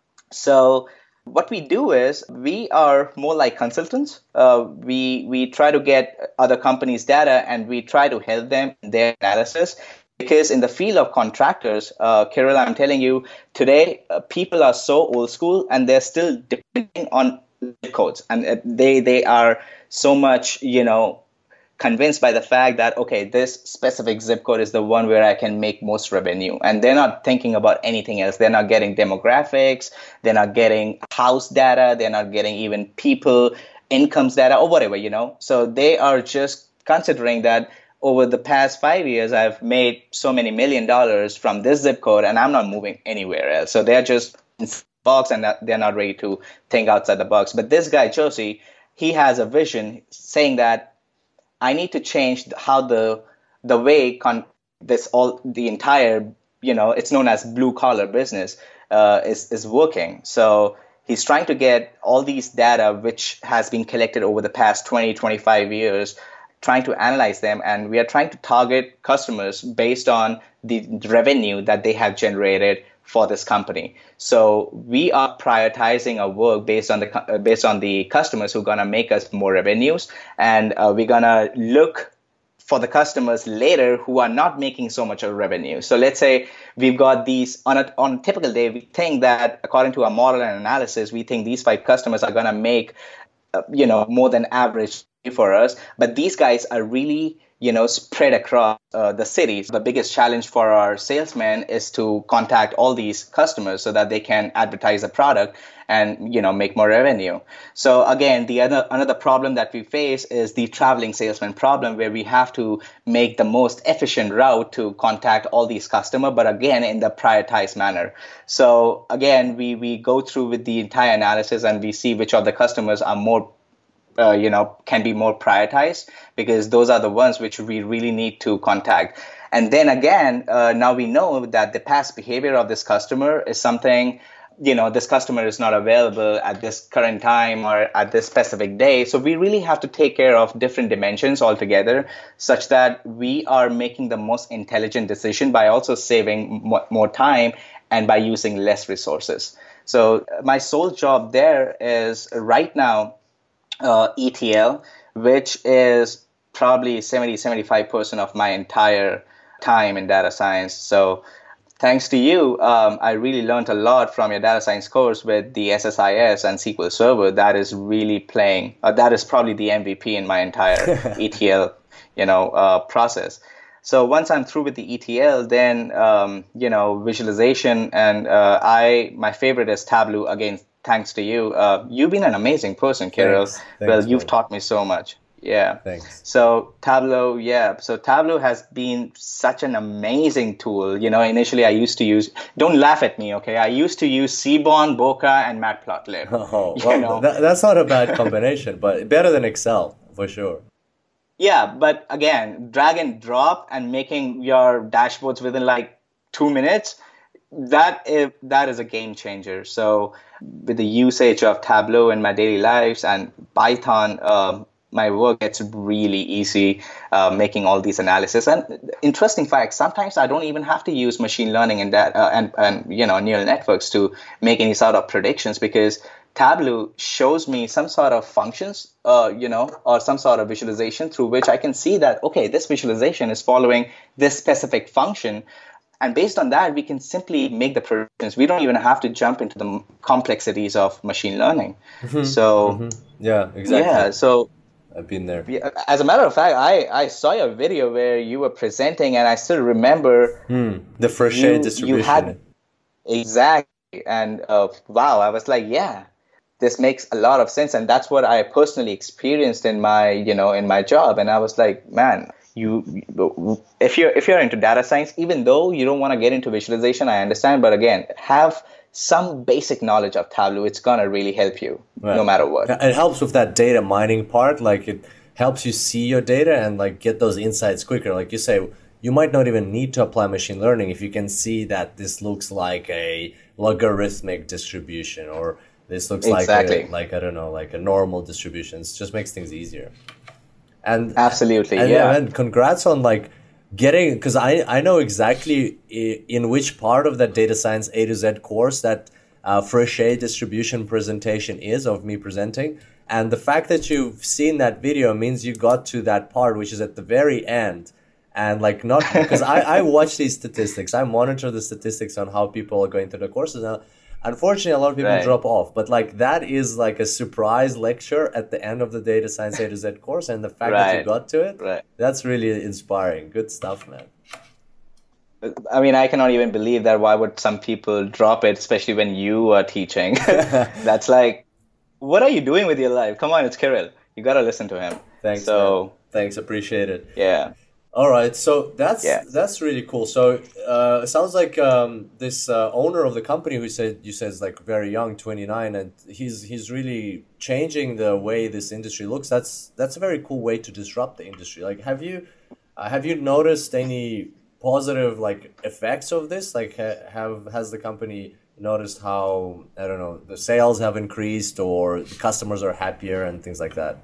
So what we do is we are more like consultants. Uh, we we try to get other companies' data and we try to help them in their analysis. Because in the field of contractors, uh, Kirill, I'm telling you, today uh, people are so old school and they're still depending on zip codes, and uh, they they are so much, you know, convinced by the fact that, okay, this specific zip code is the one where I can make most revenue. And they're not thinking about anything else. They're not getting demographics. They're not getting house data. They're not getting even people incomes data or whatever, you know. So they are just considering that over the past five years, I've made so many million dollars from this zip code and I'm not moving anywhere else. So they're just in the box and they're not ready to think outside the box. But this guy, Josie, he has a vision saying that I need to change how the the way con- this all the entire, you know, it's known as blue collar business uh, is is working. So he's trying to get all these data which has been collected over the past twenty, twenty-five years, trying to analyze them, and we are trying to target customers based on the revenue that they have generated for this company. So we are prioritizing our work based on the uh, based on the customers who are gonna make us more revenues, and uh, we're gonna look for the customers later who are not making so much of revenue. So let's say we've got these on a on a typical day, we think that according to our model and analysis, we think these five customers are gonna make uh, you know more than average for us, but these guys are really, you know, spread across uh, the cities. The biggest challenge for our salesmen is to contact all these customers so that they can advertise the product and, you know, make more revenue. So again, the other another problem that we face is the traveling salesman problem, where we have to make the most efficient route to contact all these customers, but again, in the prioritized manner. So again, we we go through with the entire analysis and we see which of the customers are more Uh, you know, can be more prioritized, because those are the ones which we really need to contact. And then again, uh, now we know that the past behavior of this customer is something, you know, this customer is not available at this current time or at this specific day. So we really have to take care of different dimensions altogether, such that we are making the most intelligent decision by also saving mo- more time and by using less resources. So my sole job there is right now Uh, E T L, which is probably seventy, seventy-five percent of my entire time in data science. So thanks to you, um, I really learned a lot from your data science course with the S S I S and S Q L Server. That is really playing, uh, that is probably the M V P in my entire E T L, you know, uh, process. So once I'm through with the E T L, then, um, you know, visualization, and uh, I, my favorite is Tableau. Again, thanks to you. Uh, you've been an amazing person, Kirill. Thanks. Thanks, well, you've man. taught me so much. Yeah. Thanks. So Tableau, yeah. So Tableau has been such an amazing tool. You know, initially I used to use, don't laugh at me, okay? I used to use Seaborn, Bokeh, and Matplotlib. Oh, you well, know? that, that's not a bad combination, but better than Excel, for sure. Yeah, but again, drag and drop and making your dashboards within like two minutes, that is, that is a game changer. So with the usage of Tableau in my daily lives and Python, um, my work gets really easy uh, making all these analysis. And interesting fact, sometimes I don't even have to use machine learning and that uh, and and you know neural networks to make any sort of predictions, because Tableau shows me some sort of functions, uh, you know, or some sort of visualization through which I can see that, okay, this visualization is following this specific function. And based on that, we can simply make the predictions. We don't even have to jump into the complexities of machine learning. Mm-hmm. So, mm-hmm. yeah, exactly. Yeah, so I've been there. As a matter of fact, I, I saw your video where you were presenting, and I still remember mm, the Fréchet you, distribution. You had, exactly. And uh, wow, I was like, yeah, this makes a lot of sense. And that's what I personally experienced in my, you know, in my job. And I was like, man, you, if you're, if you're into data science, even though you don't want to get into visualization, I understand. But again, have some basic knowledge of Tableau. It's going to really help you right. no matter what. It helps with that data mining part. Like it helps you see your data and like get those insights quicker. Like you say, you might not even need to apply machine learning if you can see that this looks like a logarithmic distribution, or this looks exactly. like a, like I don't know, like a normal distribution. It just makes things easier. And absolutely, and, yeah. And congrats on like getting, because I I know exactly in which part of that data science A to Z course that uh, Fréchet distribution presentation is of me presenting. And the fact that you've seen that video means you got to that part, which is at the very end. And like not because I, I watch these statistics, I monitor the statistics on how people are going through the courses. Now, unfortunately, a lot of people right. drop off, but like that is like a surprise lecture at the end of the data science A to Z course, and the fact right. that you got to it, right. that's really inspiring. Good stuff, man. I mean, I cannot even believe that. Why would some people drop it, especially when you are teaching? That's like, what are you doing with your life? Come on, it's Kirill. You got to listen to him. Thanks, so, man. Thanks, appreciate it. Yeah. All right, so that's yeah. that's really cool. So uh, it sounds like um, this uh, owner of the company who said you said is like very young, twenty-nine, and he's he's really changing the way this industry looks. That's that's a very cool way to disrupt the industry. Like, have you uh, have you noticed any positive like effects of this? Like, ha- have has the company noticed how, I don't know, the sales have increased, or the customers are happier and things like that?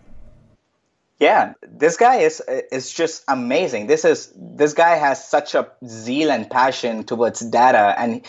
Yeah, this guy is is just amazing. This is this guy has such a zeal and passion towards data, and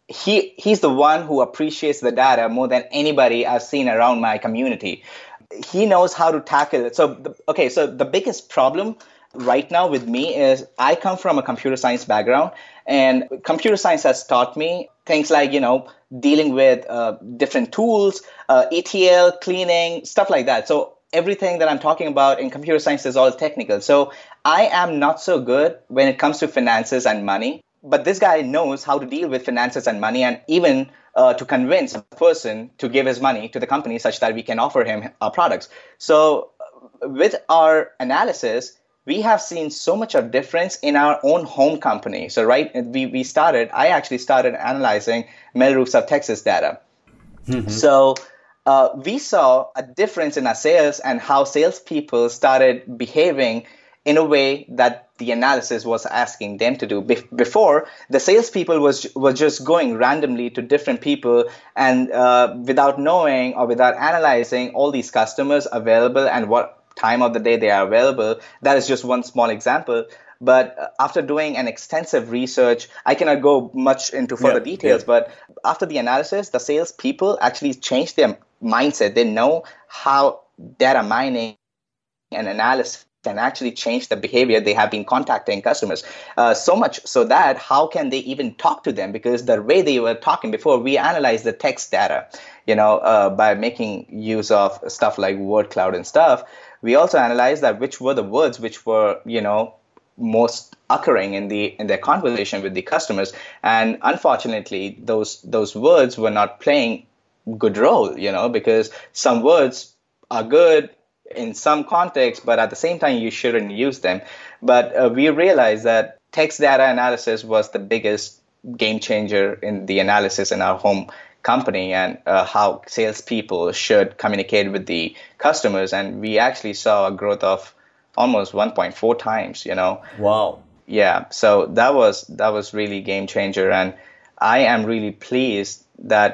he he's the one who appreciates the data more than anybody I've seen around my community. He knows how to tackle it. So, the, okay, so the biggest problem right now with me is I come from a computer science background, and computer science has taught me things like, you know, dealing with uh, different tools, uh, E T L, cleaning, stuff like that. So everything that I'm talking about in computer science is all technical. So I am not so good when it comes to finances and money. But this guy knows how to deal with finances and money, and even uh, to convince a person to give his money to the company such that we can offer him our products. So with our analysis, we have seen so much of difference in our own home company. So right, we, we started, I actually started analyzing Melrose of Texas data. Mm-hmm. So Uh, we saw a difference in our sales and how salespeople started behaving in a way that the analysis was asking them to do. Be- before, the salespeople was were just going randomly to different people and uh, without knowing or without analyzing all these customers available and what time of the day they are available. That is just one small example. But after doing an extensive research, I cannot go much into further yeah, details, yeah. but after the analysis, the salespeople actually changed their mindset. They know how data mining and analysis can actually change the behavior. They have been contacting customers uh, so much so that how can they even talk to them? Because the way they were talking before, we analyzed the text data, you know, uh, by making use of stuff like word cloud and stuff. We also analyzed that which were the words which were, you know, most occurring in the in their conversation with the customers, and unfortunately those those words were not playing good role, you know, because some words are good in some context, but at the same time you shouldn't use them. But uh, we realized that text data analysis was the biggest game changer in the analysis in our home company, and uh, how salespeople should communicate with the customers, and we actually saw a growth of almost one point four times, you know. Wow. Yeah. So that was that was really game changer. And I am really pleased that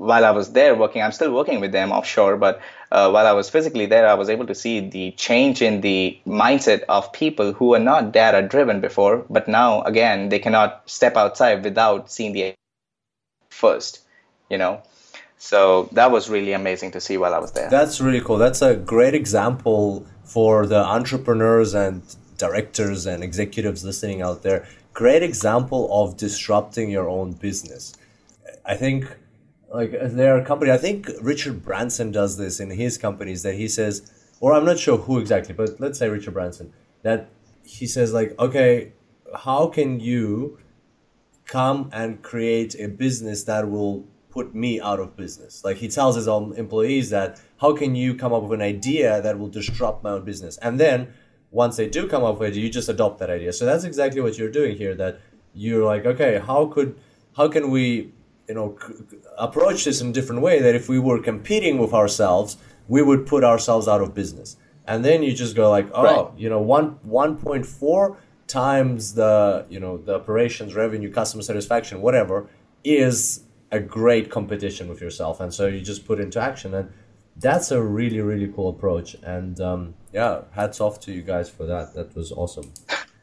while I was there working, I'm still working with them offshore, but uh, while I was physically there, I was able to see the change in the mindset of people who were not data driven before, but now, again, they cannot step outside without seeing the first, you know. So that was really amazing to see while I was there. That's really cool. That's a great example for the entrepreneurs and directors and executives listening out there. Great example of disrupting your own business. I think like there are companies, I think Richard Branson does this in his companies, that he says, or I'm not sure who exactly, but let's say Richard Branson, that he says like, okay, how can you come and create a business that will put me out of business? Like he tells his own employees that, how can you come up with an idea that will disrupt my own business? And then once they do come up with it, you just adopt that idea. So that's exactly what you're doing here, that you're like, okay, how could, how can we, you know, c- approach this in a different way, that if we were competing with ourselves, we would put ourselves out of business. And then you just go like, oh, right. you know, one, one point four times the, you know, the operations revenue, customer satisfaction, whatever, is a great competition with yourself. And so you just put into action. And that's a really, really cool approach. And um, yeah, hats off to you guys for that. That was awesome.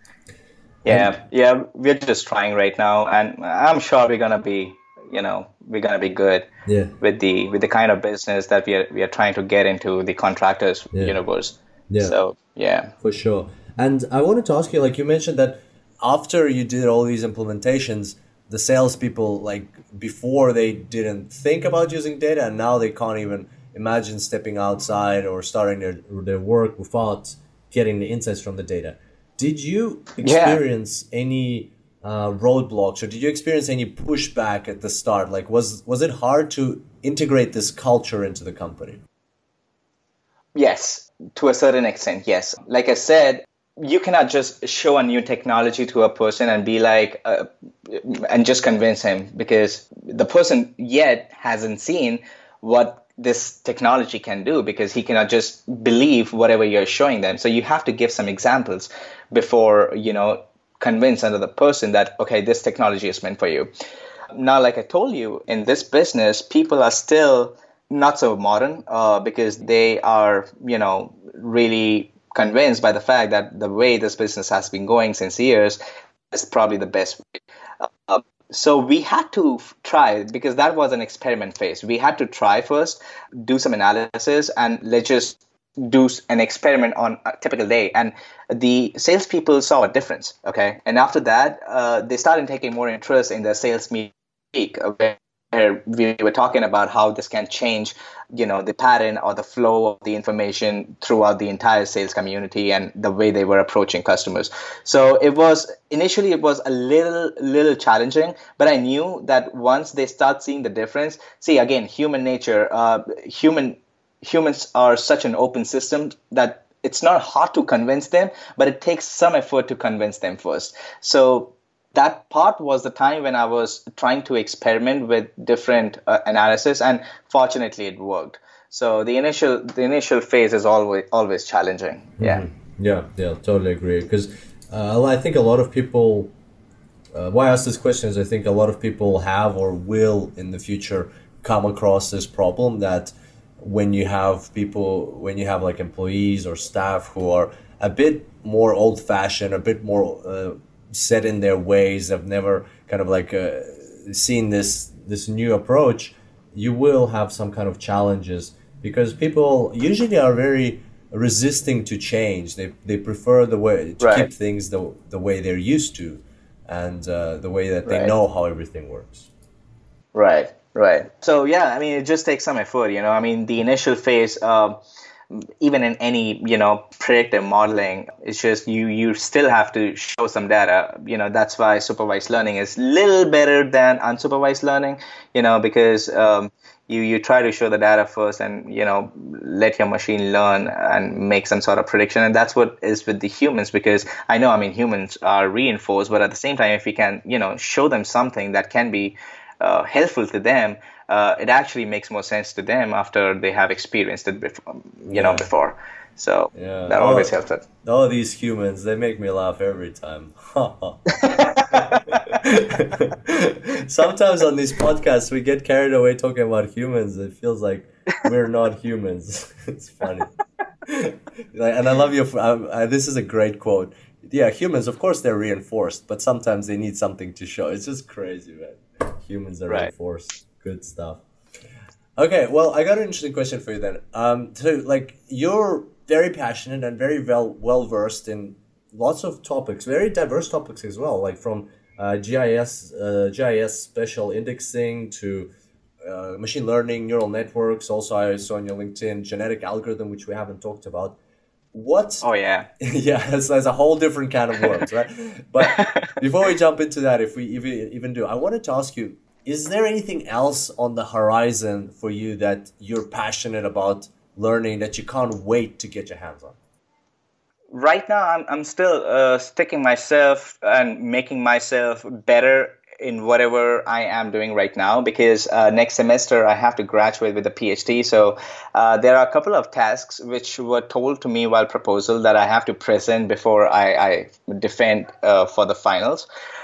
Yeah, and, yeah, we're just trying right now. And I'm sure we're going to be, you know, we're going to be good yeah. with the with the kind of business that we are, we are trying to get into the contractors yeah. universe. Yeah. So, yeah. For sure. And I wanted to ask you, like you mentioned that after you did all these implementations, the salespeople, like before they didn't think about using data, and now they can't even imagine stepping outside or starting their, their work without getting the insights from the data. Did you experience yeah. any uh, roadblocks, or did you experience any pushback at the start? Like, was was it hard to integrate this culture into the company? Yes, to a certain extent, yes. Like I said, you cannot just show a new technology to a person and be like, uh, and just convince him, because the person yet hasn't seen what this technology can do, because he cannot just believe whatever you're showing them. So you have to give some examples before, you know, convince another person that, okay, this technology is meant for you. Now, like I told you, in this business, people are still not so modern uh, because they are, you know, really convinced by the fact that the way this business has been going since years is probably the best way. Uh, so we had to f- try, because that was an experiment phase. We had to try first, do some analysis, and let's just do an experiment on a typical day. And the salespeople saw a difference. Okay. And after that, uh, they started taking more interest in the sales meeting, where we were talking about how this can change, you know, the pattern or the flow of the information throughout the entire sales community and the way they were approaching customers. So it was initially it was a little little challenging, but I knew that once they start seeing the difference, see, again, human nature, uh, human humans are such an open system that it's not hard to convince them, but it takes some effort to convince them first. So that part was the time when I was trying to experiment with different uh, analysis, and fortunately it worked. So the initial the initial phase is always always challenging. Yeah. Mm-hmm. Yeah, yeah, totally agree. Because uh, I think a lot of people, uh, why I ask this question is I think a lot of people have or will in the future come across this problem, that when you have people, when you have like employees or staff who are a bit more old-fashioned, a bit more uh, set in their ways, have never kind of like uh, seen this this new approach, you will have some kind of challenges, because people usually are very resisting to change. They they prefer the way to right. keep things the the way they're used to, and uh, the way that they right. know how everything works. Right, right. So yeah, I mean, it just takes some effort, you know. I mean, the initial phase, uh, even in any, you know, predictive modeling, it's just you you still have to show some data. You know, that's why supervised learning is a little better than unsupervised learning, you know, because um, you you try to show the data first and, you know, let your machine learn and make some sort of prediction. And that's what is with the humans, because I know, I mean, humans are reinforced, but at the same time, if we can, you know, show them something that can be uh, helpful to them, uh, it actually makes more sense to them after they have experienced it before, you yeah. know, before. So yeah. that all, always helps it. All these humans, they make me laugh every time. Sometimes on these podcasts we get carried away talking about humans. It feels like we're not humans. It's funny. Like, and I love your. Uh, uh, this is a great quote. Yeah, humans, of course, they're reinforced, but sometimes they need something to show. It's just crazy, man. Humans are Right. reinforced. Good stuff. Okay, well, I got an interesting question for you then. Um, so, like, you're very passionate and very well well versed in lots of topics, very diverse topics as well, like from uh, G I S, uh, G I S special indexing to uh, machine learning, neural networks. Also, I saw on your LinkedIn genetic algorithm, which we haven't talked about. What? Oh yeah. Yeah, it's, it's a whole different kind of world, right? But before we jump into that, if we even even do, I wanted to ask you: is there anything else on the horizon for you that you're passionate about learning that you can't wait to get your hands on? Right now, I'm I'm still uh, sticking myself and making myself better in whatever I am doing right now, because uh, next semester I have to graduate with a PhD. So uh, there are a couple of tasks which were told to me while proposal that I have to present before I, I defend uh, for the finals.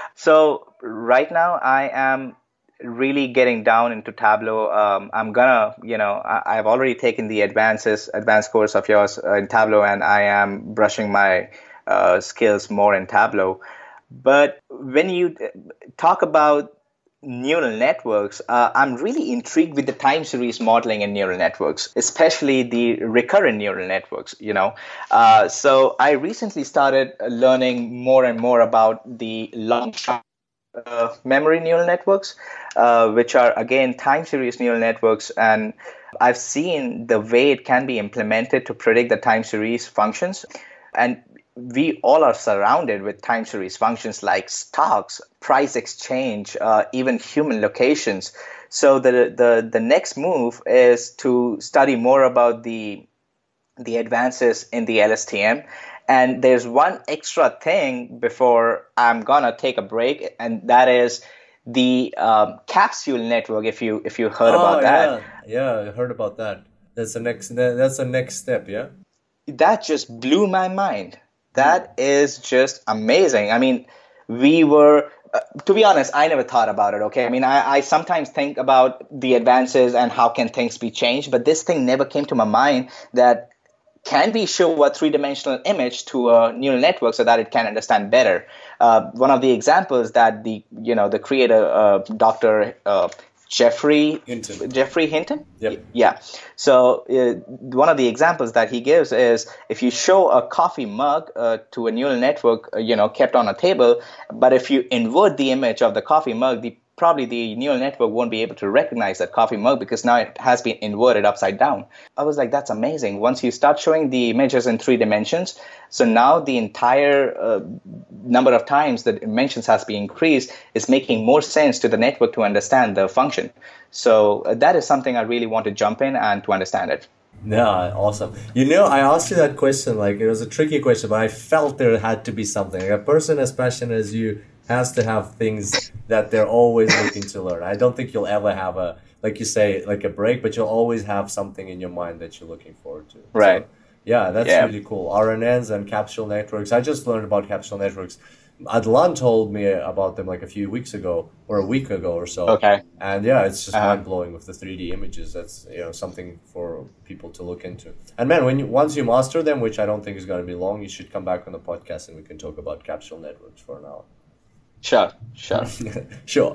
So right now I am really getting down into Tableau. Um, I'm gonna, you know, I, I've already taken the advances, advanced course of yours uh, in Tableau, and I am brushing my uh, skills more in Tableau. But when you talk about neural networks, uh, I'm really intrigued with the time series modeling in neural networks, especially the recurrent neural networks, you know. Uh, so I recently started learning more and more about the long-shot uh, memory neural networks, uh, which are, again, time series neural networks. And I've seen the way it can be implemented to predict the time series functions. And we all are surrounded with time series functions like stocks, price exchange, uh, even human locations. So the, the the next move is to study more about the the advances in the L S T M. And there's one extra thing before I'm gonna take a break, and that is the um, capsule network. If you if you heard oh, about that, yeah, yeah, I heard about that. That's the next. That's the next step. Yeah. That just blew my mind. That is just amazing. I mean, we were, uh, to be honest, I never thought about it, okay? I mean, I, I sometimes think about the advances and how can things be changed, but this thing never came to my mind that can we show a three-dimensional image to a neural network so that it can understand better? Uh, one of the examples that the, you know, the creator, uh, Doctor Uh, Geoffrey Hinton. Geoffrey Hinton? Yep. Yeah. So uh, one of the examples that he gives is if you show a coffee mug uh, to a neural network, uh, you know, kept on a table, but if you invert the image of the coffee mug, the probably the neural network won't be able to recognize that coffee mug because now it has been inverted upside down. I was like, that's amazing. Once you start showing the images in three dimensions, so now the entire uh, number of times that dimensions has been increased is making more sense to the network to understand the function. So uh, that is something I really want to jump in and to understand it. Yeah, awesome. You know, I asked you that question, like it was a tricky question, but I felt there had to be something. Like, a person as passionate as you has to have things that they're always looking to learn. I don't think you'll ever have a, like you say, like a break, but you'll always have something in your mind that you're looking forward to. Right. So, yeah, that's Yeah. really cool. R N Ns and capsule networks. I just learned about capsule networks. Adlan told me about them like a few weeks ago or a week ago or so. Okay. And yeah, it's just Uh-huh. mind blowing with the three D images. That's, you know, something for people to look into. And man, when you, once you master them, which I don't think is going to be long, you should come back on the podcast and we can talk about capsule networks for an hour. Sure, sure. Sure.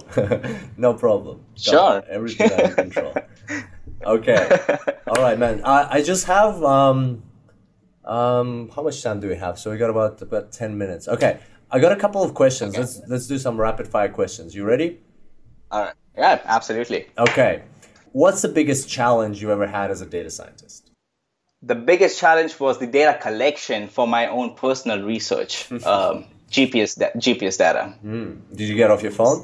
No problem. Sure. Everything under control. Okay. All right, man. I, I just have um um how much time do we have? So we got about about ten minutes. Okay. I got a couple of questions. Okay. Let's let's do some rapid fire questions. You ready? All right. Yeah, absolutely. Okay. What's the biggest challenge you ever had as a data scientist? The biggest challenge was the data collection for my own personal research. um, G P S da- G P S data. Mm. Did you get off your phone?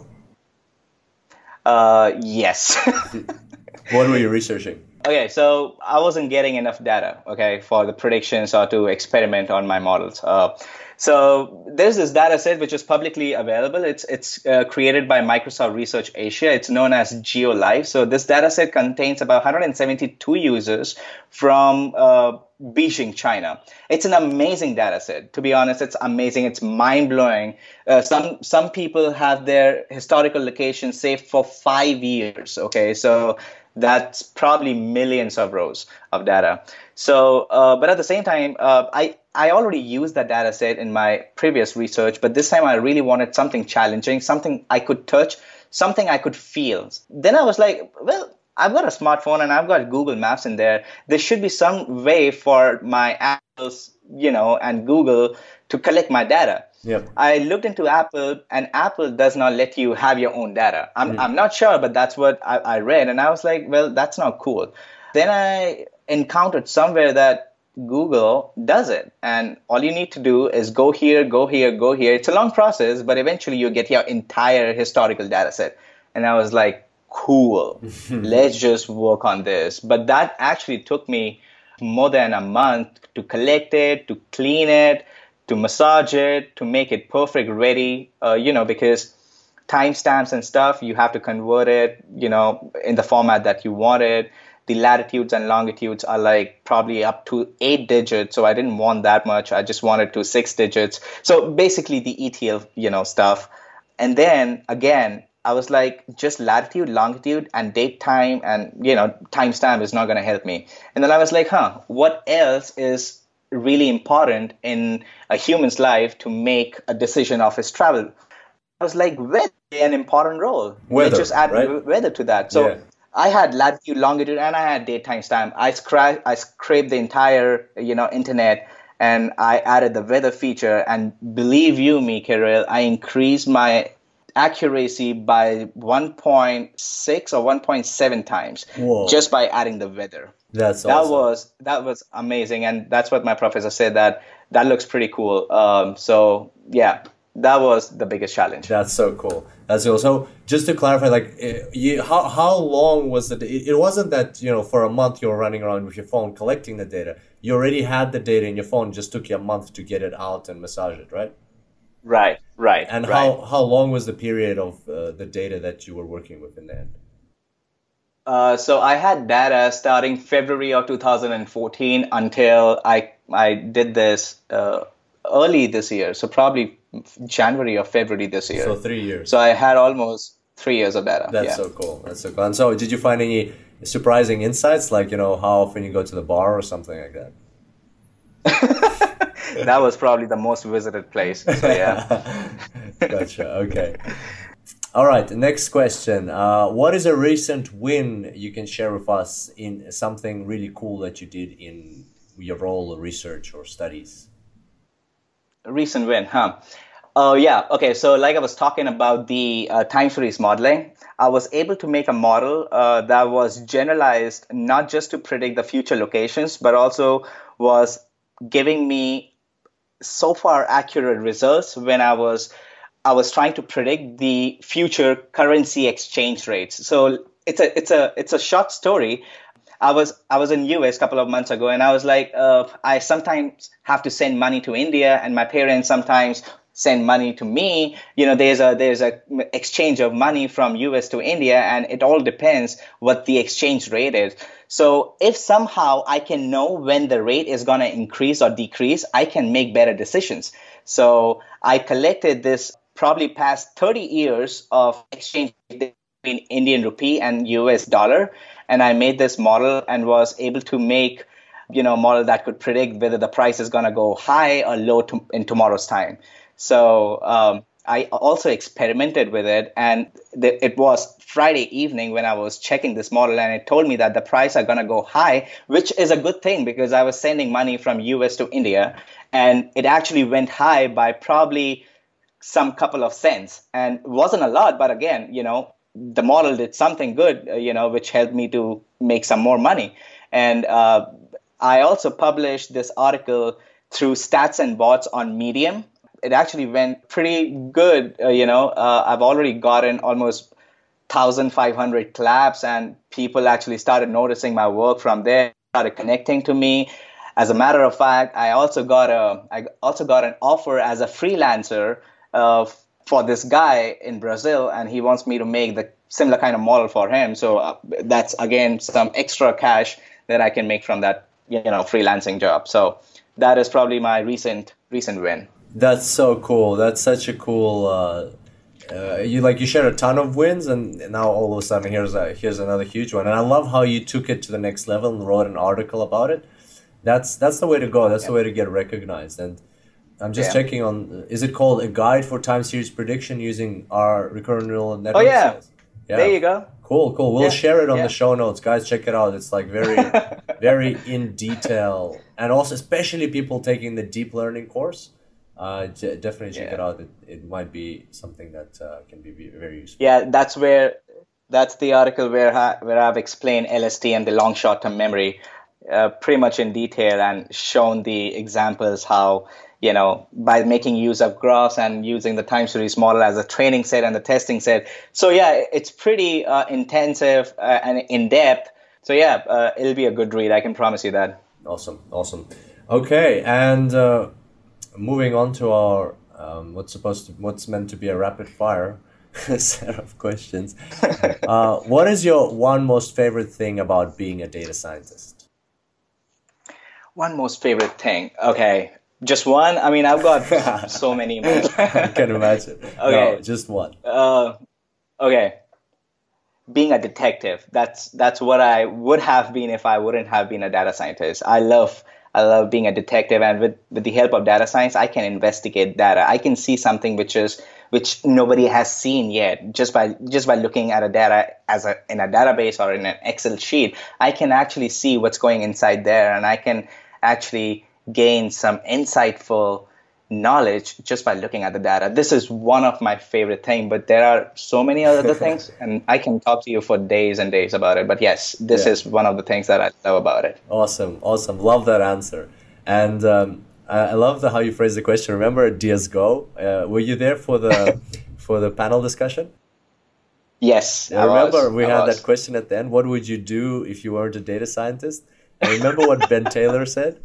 Uh, yes. What were you researching? Okay, so I wasn't getting enough data, okay, for the predictions or to experiment on my models. Uh, so there's this data set which is publicly available. It's it's uh, created by Microsoft Research Asia. It's known as GeoLive. So this data set contains about one hundred seventy-two users from uh, Beijing, China. It's an amazing data set. To be honest, it's amazing. It's mind-blowing. Uh, some some people have their historical locations saved for five years. Okay, so that's probably millions of rows of data. So, uh, but at the same time, uh, I I already used that data set in my previous research, but this time I really wanted something challenging, something I could touch, something I could feel. Then I was like, well, I've got a smartphone and I've got Google Maps in there. There should be some way for my Apple's, you know, and Google to collect my data. Yep. I looked into Apple, and Apple does not let you have your own data. I'm mm-hmm. I'm not sure, but that's what I, I read, and I was like, well, that's not cool. Then I encountered somewhere that Google does it, and all you need to do is go here, go here, go here. It's a long process, but eventually you get your entire historical data set. And I was like, cool, let's just work on this. But that actually took me more than a month to collect it, to clean it, to massage it, to make it perfect ready, uh, you know, because timestamps and stuff, you have to convert it, you know, in the format that you want it. The latitudes and longitudes are like probably up to eight digits. So I didn't want that much. I just wanted to six digits. So basically the E T L, you know, stuff. And then again, I was like, just latitude, longitude, and date time, and, you know, timestamp is not going to help me. And then I was like, huh, what else is really important in a human's life to make a decision of his travel? I was like, weather, an important role. Weather, Let's just add right? weather to that. So yeah. I had latitude, longitude, and I had date timestamp. I, scra- I scraped the entire, you know, internet, and I added the weather feature. And believe you me, Kirill, I increased my accuracy by one point six or one point seven times. Whoa. Just by adding the weather. That's that awesome. was that was amazing, and that's what my professor said, that that looks pretty cool. Um, so yeah, that was the biggest challenge. That's so cool. That's cool. So just to clarify, like, you, how how long was it? It wasn't that, you know, for a month you were running around with your phone collecting the data. You already had the data in your phone. It just took you a month to get it out and massage it, right? Right, right. And right. how how long was the period of uh, the data that you were working with in the end? Uh, so I had data starting February of two thousand fourteen until I I did this uh, early this year. So probably January or February this year. So three years. So I had almost three years of data. That's yeah. so cool. That's so cool. And so did you find any surprising insights, like, you know, how often you go to the bar or something like that? That was probably the most visited place. So yeah. Gotcha. Okay. All right. Next question. Uh, what is a recent win you can share with us in something really cool that you did in your role of research or studies? A recent win, huh? Oh, yeah. Okay. So like I was talking about the uh, time series modeling, I was able to make a model uh, that was generalized not just to predict the future locations, but also was giving me so far accurate results when I was I was trying to predict the future currency exchange rates. So it's a it's a it's a short story. I was I was in U S a couple of months ago, and I was like, uh, I sometimes have to send money to India, and my parents sometimes send money to me. You know, there's a there's a exchange of money from U S to India, and it all depends what the exchange rate is. So if somehow I can know when the rate is going to increase or decrease, I can make better decisions. So I collected this probably past thirty years of exchange between Indian rupee and U S dollar, and I made this model and was able to make, you know, a model that could predict whether the price is going to go high or low to, in tomorrow's time. So um, I also experimented with it, and th- it was Friday evening when I was checking this model, and it told me that the price are going to go high, which is a good thing because I was sending money from U S to India, and it actually went high by probably some couple of cents, and wasn't a lot, but again, you know, the model did something good, uh, you know, which helped me to make some more money. And uh, I also published this article through Stats and Bots on Medium. It actually went pretty good. Uh, you know, uh, I've already gotten almost one thousand five hundred claps, and people actually started noticing my work from there, started connecting to me. As a matter of fact, I also got a, I also got an offer as a freelancer uh, for this guy in Brazil, and he wants me to make the similar kind of model for him. So uh, that's again some extra cash that I can make from that you know, freelancing job. So that is probably my recent recent win. That's so cool. That's such a cool. Uh, uh, you like you shared a ton of wins, and now all of a sudden here's a here's another huge one. And I love how you took it to the next level and wrote an article about it. That's that's the way to go. That's yeah. the way to get recognized. And I'm just yeah. checking on. Is it called A Guide for Time Series Prediction using our recurrent neural network? Oh yeah. yeah, there you go. Cool, cool. We'll yeah. share it on yeah. the show notes, guys. Check it out. It's like very, very in detail, and also especially people taking the deep learning course. Uh, definitely check yeah. it out. It, it might be something that uh, can be very useful. Yeah, that's where that's the article where I, where I've explained L S T M, the long short term memory, uh, pretty much in detail, and shown the examples how, you know, by making use of graphs and using the time series model as a training set and the testing set. So yeah, it's pretty uh, intensive uh, and in depth. So yeah, uh, it'll be a good read. I can promise you that. Awesome, awesome. Okay, and uh, moving on to our um, what's supposed to what's meant to be a rapid fire set of questions. uh, what is your one most favorite thing about being a data scientist? One most favorite thing. Okay. Just one? I mean, I've got so many more. I can imagine. Okay. No, just one. Uh, okay. Being a detective. That's that's what I would have been if I wouldn't have been a data scientist. I love I love being a detective, and with, with the help of data science, I can investigate data. I can see something which is which nobody has seen yet. Just by just by looking at a data as a in a database or in an Excel sheet, I can actually see what's going inside there, and I can actually gain some insightful knowledge just by looking at the data. This is one of my favorite things, but there are so many other things, and I can talk to you for days and days about it. But yes, this yeah. is one of the things that I love about it. Awesome, awesome. Love that answer. And um, I, I love the how you phrased the question. Remember at D S Go, uh, were you there for the for the panel discussion? Yes, I, I remember was. we I had was. that question at the end. What would you do if you weren't a data scientist? And remember what Ben Taylor said?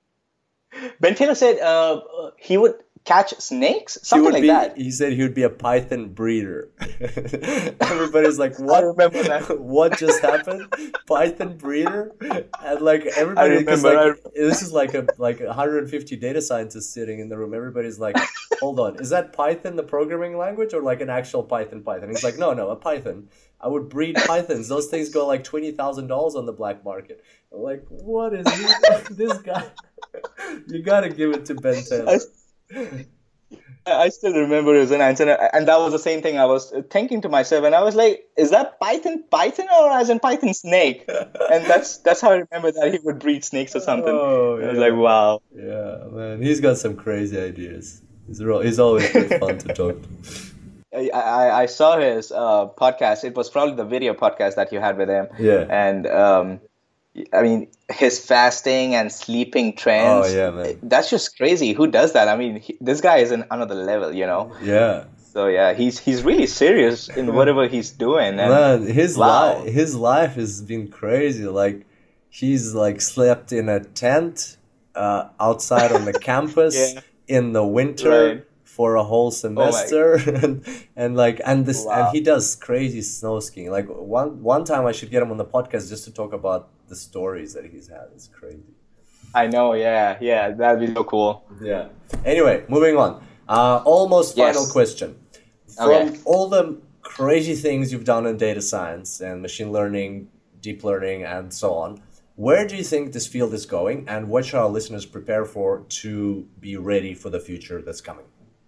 Ben Taylor said uh, he would catch snakes, something like be, that. He said he would be a Python breeder. Everybody's like, "What? I remember that. What just happened? Python breeder?" And like everybody, because like I... this is like a like one hundred fifty data scientists sitting in the room. Everybody's like, "Hold on, is that Python the programming language or like an actual Python Python?" He's like, "No, no, a Python. I would breed pythons. Those things go like twenty thousand dollars on the black market." I'm like, what is he, this guy? You gotta give it to Ben Taylor. I, I still remember his answer, and that was the same thing I was thinking to myself, and I was like, "Is that Python, Python, or as in Python snake?" And that's that's how I remember that he would breed snakes or something. Oh, yeah. I was like, "Wow." Yeah, man, he's got some crazy ideas. He's real, he's always been fun to talk to. I, I saw his uh, podcast. It was probably the video podcast that you had with him. Yeah. And um, I mean, his fasting and sleeping trends. Oh, yeah, man. That's just crazy. Who does that? I mean, he, this guy is in another level, you know? Yeah. So, yeah, he's he's really serious in whatever he's doing. And, man, his, wow. li- his life has been crazy. Like, he's, like, slept in a tent uh, outside on the campus yeah. in the winter. Right. For a whole semester, oh and, and like and this wow. and he does crazy snow skiing. Like one one time, I should get him on the podcast just to talk about the stories that he's had. It's crazy. I know, yeah, yeah, that'd be so cool. Yeah. Anyway, moving on. Uh, almost yes. final question. From okay. all the crazy things you've done in data science and machine learning, deep learning, and so on, where do you think this field is going, and what should our listeners prepare for to be ready for the future that's coming?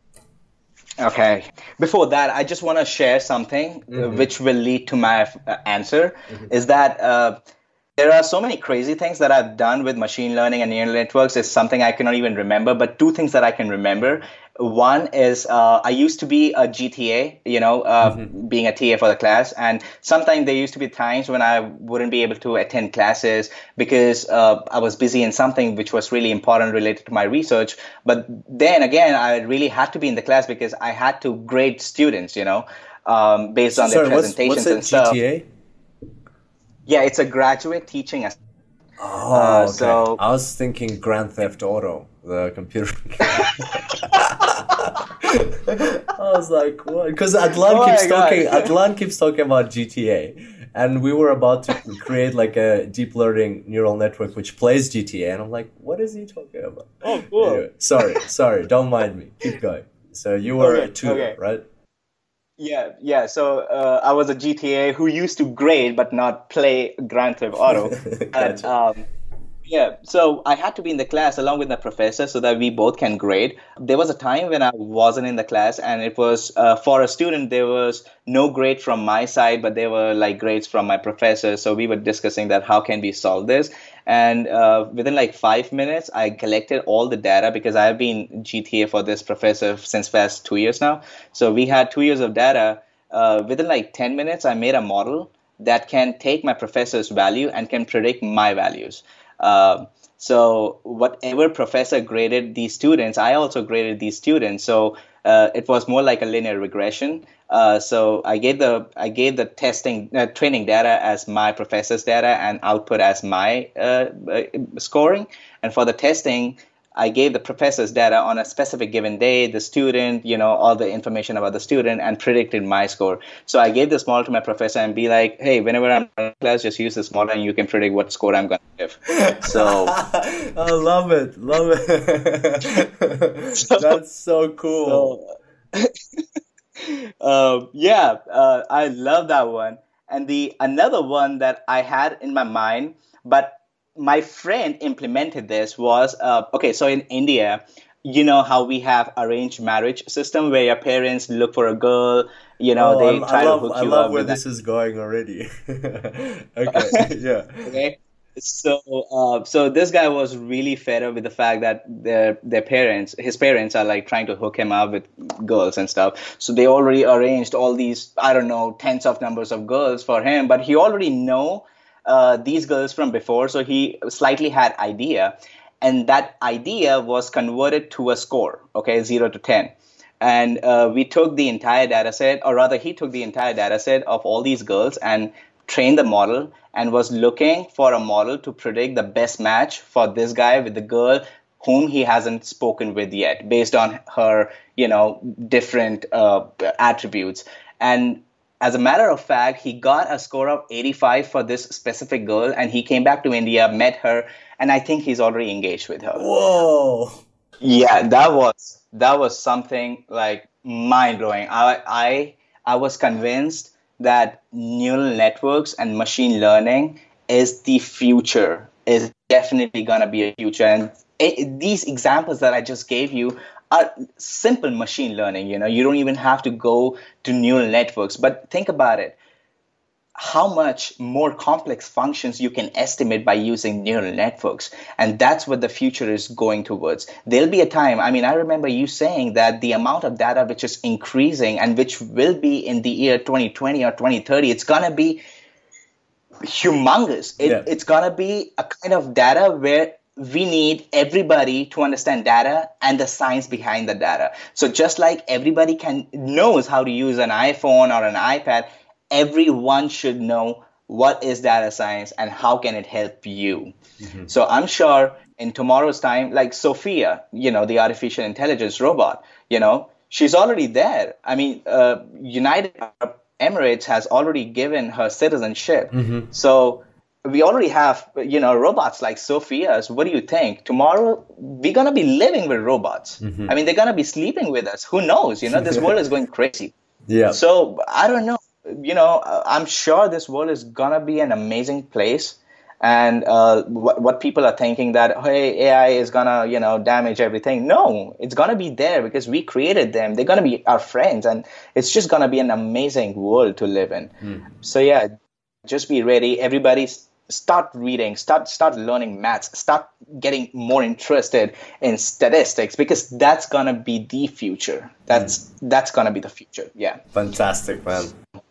Okay. Before that, I just want to share something mm-hmm. which will lead to my uh, answer. Mm-hmm. Is that uh, there are so many crazy things that I've done with machine learning and neural networks. Is something I cannot even remember. But two things that I can remember. One is uh, I used to be a G T A, you know, uh, mm-hmm. being a T A for the class. And sometimes there used to be times when I wouldn't be able to attend classes because uh, I was busy in something which was really important related to my research. But then again, I really had to be in the class because I had to grade students, you know, um, based on Sorry, their presentations what's, what's and stuff. G T A? Yeah, it's a graduate teaching assistant. Oh, uh, okay. So I was thinking Grand Theft Auto, the computer game. I was like, what? Because Adlan oh keeps talking. God. Adlan keeps talking about G T A, and we were about to create like a deep learning neural network which plays G T A, and I'm like, what is he talking about? Oh, cool. Anyway, sorry, sorry, don't mind me. Keep going. So you were Okay, a tutor, okay. right? Yeah, yeah. So uh, I was a G T A who used to grade but not play Grand Theft Auto. And, Gotcha. um, yeah, so I had to be in the class along with my professor so that we both can grade. There was a time when I wasn't in the class, and it was uh, for a student, there was no grade from my side, but there were like grades from my professor. So we were discussing that how can we solve this? And uh, within like five minutes, I collected all the data because I've been G T A for this professor since past two years now. So we had two years of data. Uh, within like ten minutes, I made a model that can take my professor's value and can predict my values. Uh, so whatever professor graded these students, I also graded these students. So uh, it was more like a linear regression. Uh, so I gave the I gave the testing uh, training data as my professor's data and output as my uh, uh, scoring. And for the testing, I gave the professor's data on a specific given day, the student, you know, all the information about the student, and predicted my score. So I gave this model to my professor and be like, hey, whenever I'm in class, just use this model and you can predict what score I'm going to give. So I love it, love it. so, That's so cool. so uh, yeah, uh, I love that one. And the another one that I had in my mind, but my friend implemented this was, uh, okay, so in India, you know how we have arranged marriage system where your parents look for a girl, you know, Oh, they I, I try to love, hook I you love up where with this that. is going already. Okay, yeah. Okay. So, uh, so this guy was really fed up with the fact that their their parents, his parents, are like trying to hook him up with girls and stuff. So they already arranged all these, I don't know, tens of numbers of girls for him, but he already know uh, these girls from before. So he slightly had idea, and that idea was converted to a score. Okay, zero to ten. And uh, we took the entire data set, or rather, he took the entire data set of all these girls and trained the model and was looking for a model to predict the best match for this guy with the girl whom he hasn't spoken with yet based on her, you know, different uh, attributes. And as a matter of fact, he got a score of eighty-five for this specific girl, and he came back to India, met her, and I think he's already engaged with her. Whoa. Yeah, that was that was something like mind blowing. I I I was convinced that neural networks and machine learning is the future, is definitely going to be a future. And it, these examples that I just gave you are simple machine learning. You know, you don't even have to go to neural networks. But think about it. How much more complex functions you can estimate by using neural networks. And that's what the future is going towards. There'll be a time, I mean, I remember you saying that the amount of data which is increasing and which will be in the year twenty twenty or twenty thirty, it's going to be humongous. It, Yeah. It's going to be a kind of data where we need everybody to understand data and the science behind the data. So just like everybody can knows how to use an iPhone or an iPad, everyone should know what is data science and how can it help you. Mm-hmm. So I'm sure in tomorrow's time, like Sophia, you know, the artificial intelligence robot, you know, she's already there. I mean, uh, United Arab Emirates has already given her citizenship. Mm-hmm. So we already have, you know, robots like Sophia's. What do you think? Tomorrow, we're going to be living with robots. Mm-hmm. I mean, they're going to be sleeping with us. Who knows? You know, this world is going crazy. Yeah. So I don't know. You know, I'm sure this world is going to be an amazing place. And uh, what, what people are thinking that, hey, A I is going to, you know, damage everything. No, it's going to be there because we created them. They're going to be our friends. And it's just going to be an amazing world to live in. Mm. So, yeah, just be ready. Everybody start reading, start start learning maths, start getting more interested in statistics because that's going to be the future. That's, mm. that's going to be the future. Yeah. Fantastic, man.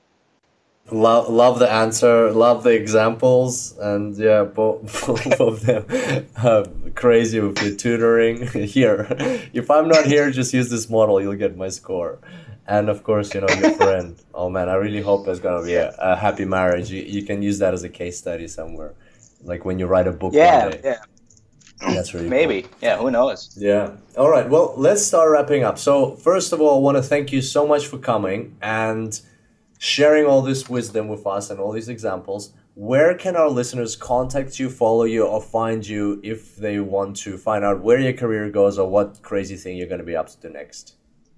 Love, love the answer, love the examples, and yeah, both, both of them uh, crazy with your tutoring. Here, if I'm not here, just use this model, you'll get my score. And of course, you know, your friend. Oh man, I really hope it's gonna be a, a happy marriage. You, you can use that as a case study somewhere, like when you write a book yeah, one day. Yeah, that's really maybe. Cool. Yeah, who knows? Yeah. All right. Well, let's start wrapping up. So first of all, I want to thank you so much for coming and sharing all this wisdom with us and all these examples. Where can our listeners contact you, follow you, or find you if they want to find out where your career goes or what crazy thing you're going to be up to next?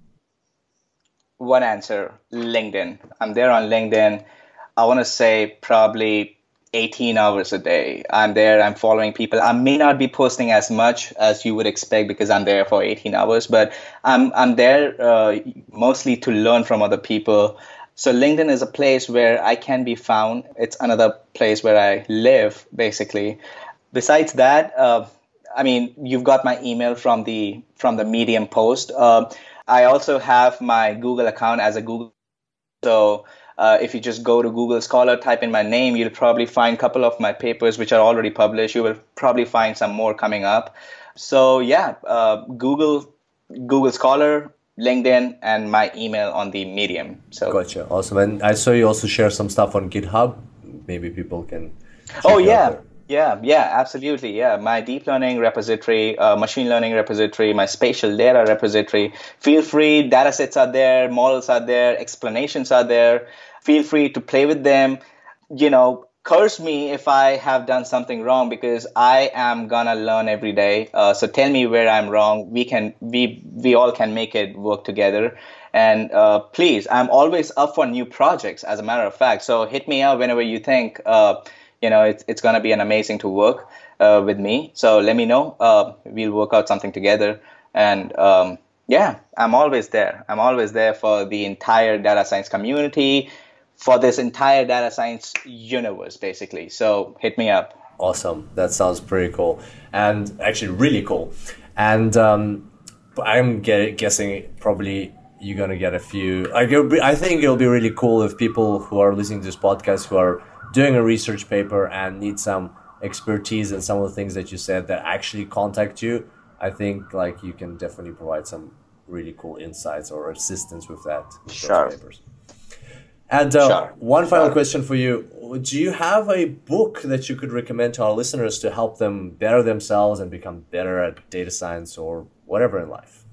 One answer, LinkedIn. I'm there on LinkedIn. I want to say probably eighteen hours a day. I'm there, I'm following people. I may not be posting as much as you would expect because I'm there for eighteen hours, but I'm I'm there uh, mostly to learn from other people. So LinkedIn is a place where I can be found. It's another place where I live, basically. Besides that, uh, I mean, you've got my email from the from the Medium post. Uh, I also have my Google account as a Google. So uh, if you just go to Google Scholar, type in my name, you'll probably find a couple of my papers which are already published. You will probably find some more coming up. So yeah, uh, Google Google Scholar, LinkedIn, and my email on the Medium. So gotcha, awesome. And I saw you also share some stuff on GitHub. Maybe people can. Oh yeah, yeah, yeah, absolutely. Yeah, my deep learning repository, uh, machine learning repository, my spatial data repository. Feel free. Data sets are there, models are there, explanations are there. Feel free to play with them. You know, curse me if I have done something wrong because I am gonna learn every day. Uh, so tell me where I'm wrong. We can, we, we all can make it work together. And uh, please, I'm always up for new projects, as a matter of fact. So hit me up whenever you think, uh, you know, it's it's gonna be an amazing to work uh, with me. So let me know. Uh, we'll work out something together. And um, yeah, I'm always there. I'm always there for the entire data science community, for this entire data science universe, basically. So hit me up. Awesome. That sounds pretty cool. And actually really cool. And um, I'm get, guessing probably you're going to get a few. Like it'll be, I think it'll be really cool if people who are listening to this podcast who are doing a research paper and need some expertise in some of the things that you said that actually contact you. I think like you can definitely provide some really cool insights or assistance with that. With sure. Those papers. And uh, sure. one final sure. question for you. Do you have a book that you could recommend to our listeners to help them better themselves and become better at data science or whatever in life?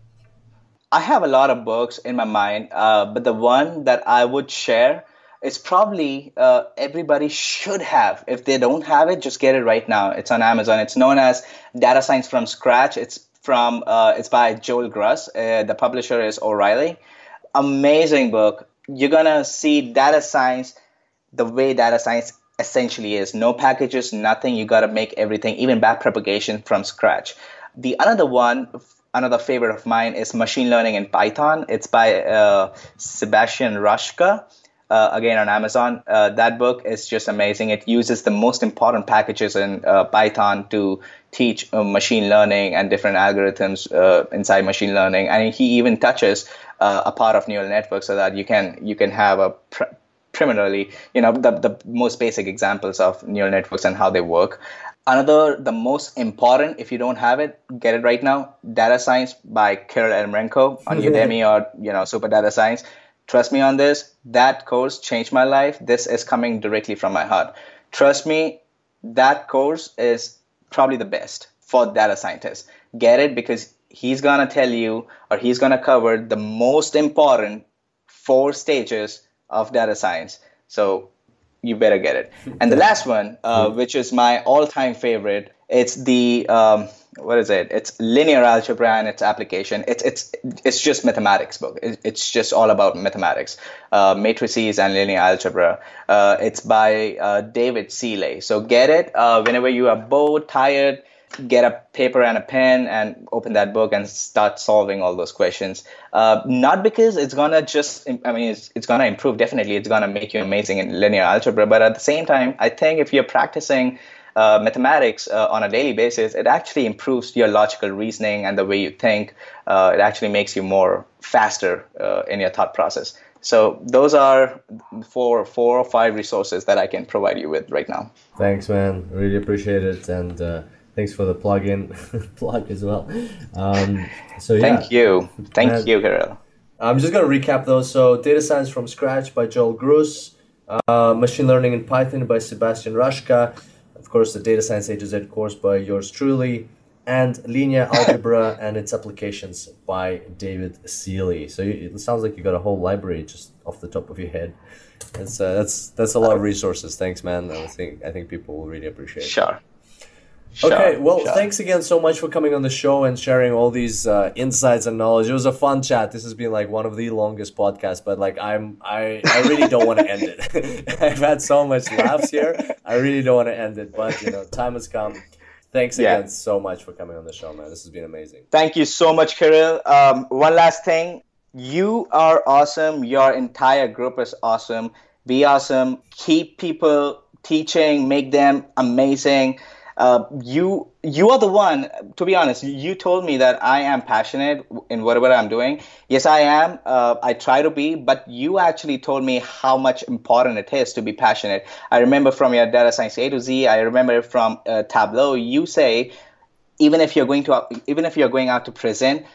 I have a lot of books in my mind, uh, but the one that I would share is probably uh, everybody should have. If they don't have it, just get it right now. It's on Amazon. It's known as Data Science from Scratch. It's from uh, it's by Joel Gruss. Uh, the publisher is O'Reilly. Amazing book. You're going to see data science the way data science essentially is. No packages, nothing. You got to make everything, even backpropagation from scratch. The another one, another favorite of mine is Machine Learning in Python. It's by uh, Sebastian Ruschka, uh, again on Amazon. Uh, that book is just amazing. It uses the most important packages in uh, Python to teach uh, machine learning and different algorithms uh, inside machine learning. And he even touches uh, a part of neural networks so that you can you can have a pr- primarily, you know, the, the most basic examples of neural networks and how they work. Another, the most important, if you don't have it, get it right now, Data Science by Kirill Ermenko on Udemy or, you know, Super Data Science. Trust me on this. That course changed my life. This is coming directly from my heart. Trust me, that course is probably the best for data scientists. Get it because he's going to tell you, or he's going to cover the most important four stages of data science. So you better get it. And the last one, uh, which is my all-time favorite, it's the, um, what is it? It's linear algebra and its application. It's it's it's just mathematics book. It, it's just all about mathematics, uh, matrices and linear algebra. Uh, it's by uh, David Seeley. So get it uh, whenever you are bored, tired. Get a paper and a pen and open that book and start solving all those questions. Uh, not because it's gonna just, I mean, it's, it's gonna improve. Definitely, it's gonna make you amazing in linear algebra. But at the same time, I think if you're practicing uh, mathematics uh, on a daily basis, it actually improves your logical reasoning and the way you think. Uh, it actually makes you more faster uh, in your thought process. So those are four, four or five resources that I can provide you with right now. Thanks, man. Really appreciate it. And uh, thanks for the plug-in plug as well. Um, so yeah. Thank you. Thank and you, Kirill. I'm just going to recap those. So Data Science from Scratch by Joel Gruss, uh, Machine Learning in Python by Sebastian Ruschka, of course the Data Science A to Z course by yours truly, and Linear Algebra and its Applications by David Seeley. So you, it sounds like you got a whole library just off the top of your head. It's, uh, that's that's a lot of resources. Thanks, man. I think I think people will really appreciate it. Sure. Okay, sure, well, sure. thanks again so much for coming on the show and sharing all these uh, insights and knowledge. It was a fun chat. This has been like one of the longest podcasts, but like I'm, I, I really don't want to end it. I've had so much laughs here. I really don't want to end it, but you know, time has come. Thanks again yeah. so much for coming on the show, man. This has been amazing. Thank you so much, Kirill. Um, one last thing. You are awesome. Your entire group is awesome. Be awesome. Keep people teaching. Make them amazing. Uh, you you are the one, to be honest, you told me that I am passionate in whatever I'm doing. Yes, I am. Uh, I try to be, but you actually told me how much important it is to be passionate. I remember from your Data Science A to Z, I remember from uh, Tableau, you say, even if you're going to, even if you're going out to present,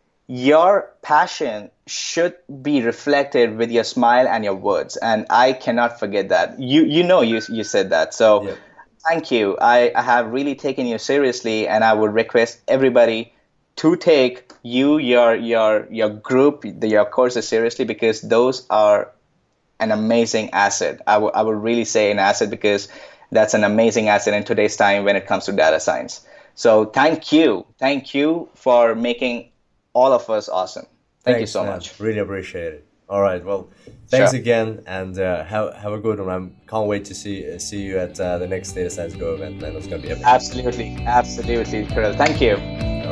your passion should be reflected with your smile and your words. And I cannot forget that. You you know you you said that. So. Yeah. Thank you. I, I have really taken you seriously, and I would request everybody to take you, your your your group, your courses seriously, because those are an amazing asset. I would I would really say an asset, because that's an amazing asset in today's time when it comes to data science. So thank you. Thank you for making all of us awesome. Thank Thanks, you so man. much. Really appreciate it. All right. Well, thanks sure. again, and uh, have have a good one. I can't wait to see uh, see you at uh, the next Data Science Go event, man. It's gonna be epic. Absolutely, absolutely, Kirill. Thank you. All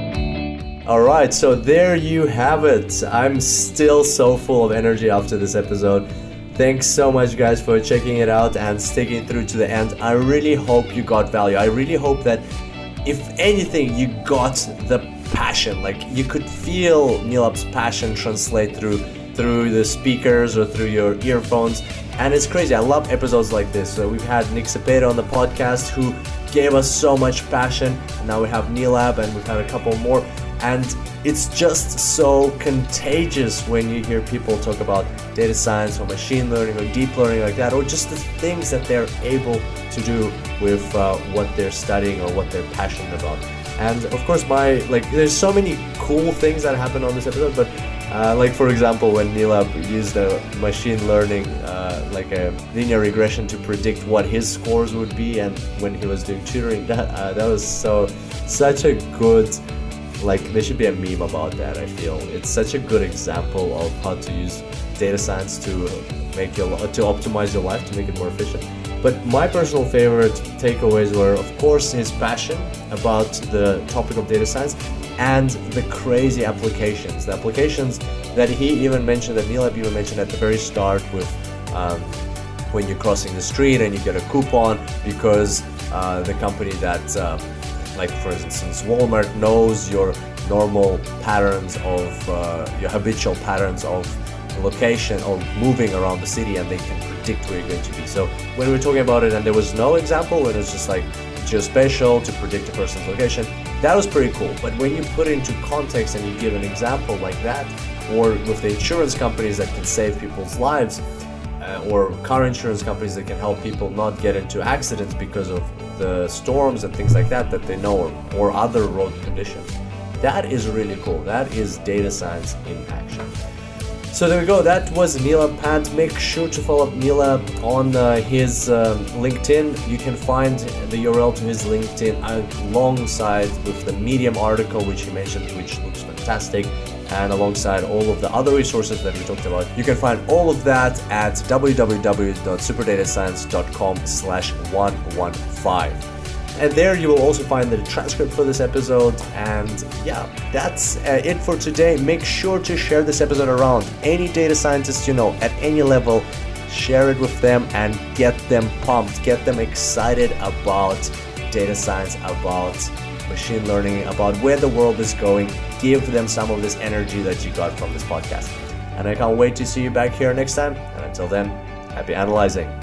right. All right. So there you have it. I'm still so full of energy after this episode. Thanks so much, guys, for checking it out and sticking through to the end. I really hope you got value. I really hope that, if anything, you got the passion. Like, you could feel Nilab's passion translate through through the speakers or through your earphones, and it's crazy. I love episodes like this. So we've had Nick Cepeda on the podcast, who gave us so much passion, and now we have Nilab, and we've had a couple more, and it's just so contagious when you hear people talk about data science or machine learning or deep learning like that, or just the things that they're able to do with uh, what they're studying or what they're passionate about. And of course, my like there's so many cool things that happen on this episode, but Uh, like, for example, when Nilab used a machine learning, uh, like a linear regression, to predict what his scores would be, and when he was doing tutoring, that uh, that was so such a good, like, there should be a meme about that. I feel it's such a good example of how to use data science to make your to optimize your life, to make it more efficient. But my personal favorite takeaways were, of course, his passion about the topic of data science, and the crazy applications, the applications that he even mentioned, that Nilab even mentioned at the very start, with um, when you're crossing the street and you get a coupon because uh, the company that, um, like for instance, Walmart knows your normal patterns of, uh, your habitual patterns of location or moving around the city, and they can predict where you're going to be. So when we were talking about it and there was no example, when it was just like geospatial to predict a person's location, that was pretty cool. But when you put it into context and you give an example like that, or with the insurance companies that can save people's lives, uh, or car insurance companies that can help people not get into accidents because of the storms and things like that that they know, or, or other road conditions, that is really cool. That is data science in action. So there we go. That was Nilab Pant. Make sure to follow up Nilab on uh, his um, LinkedIn. You can find the U R L to his LinkedIn alongside with the Medium article, which he mentioned, which looks fantastic, and alongside all of the other resources that we talked about. You can find all of that at w w w dot super data science dot com slash one one five. And there you will also find the transcript for this episode. And yeah, that's uh, it for today. Make sure to share this episode around. Any data scientist you know at any level, share it with them and get them pumped, get them excited about data science, about machine learning, about where the world is going. Give them some of this energy that you got from this podcast. And I can't wait to see you back here next time. And until then, happy analyzing.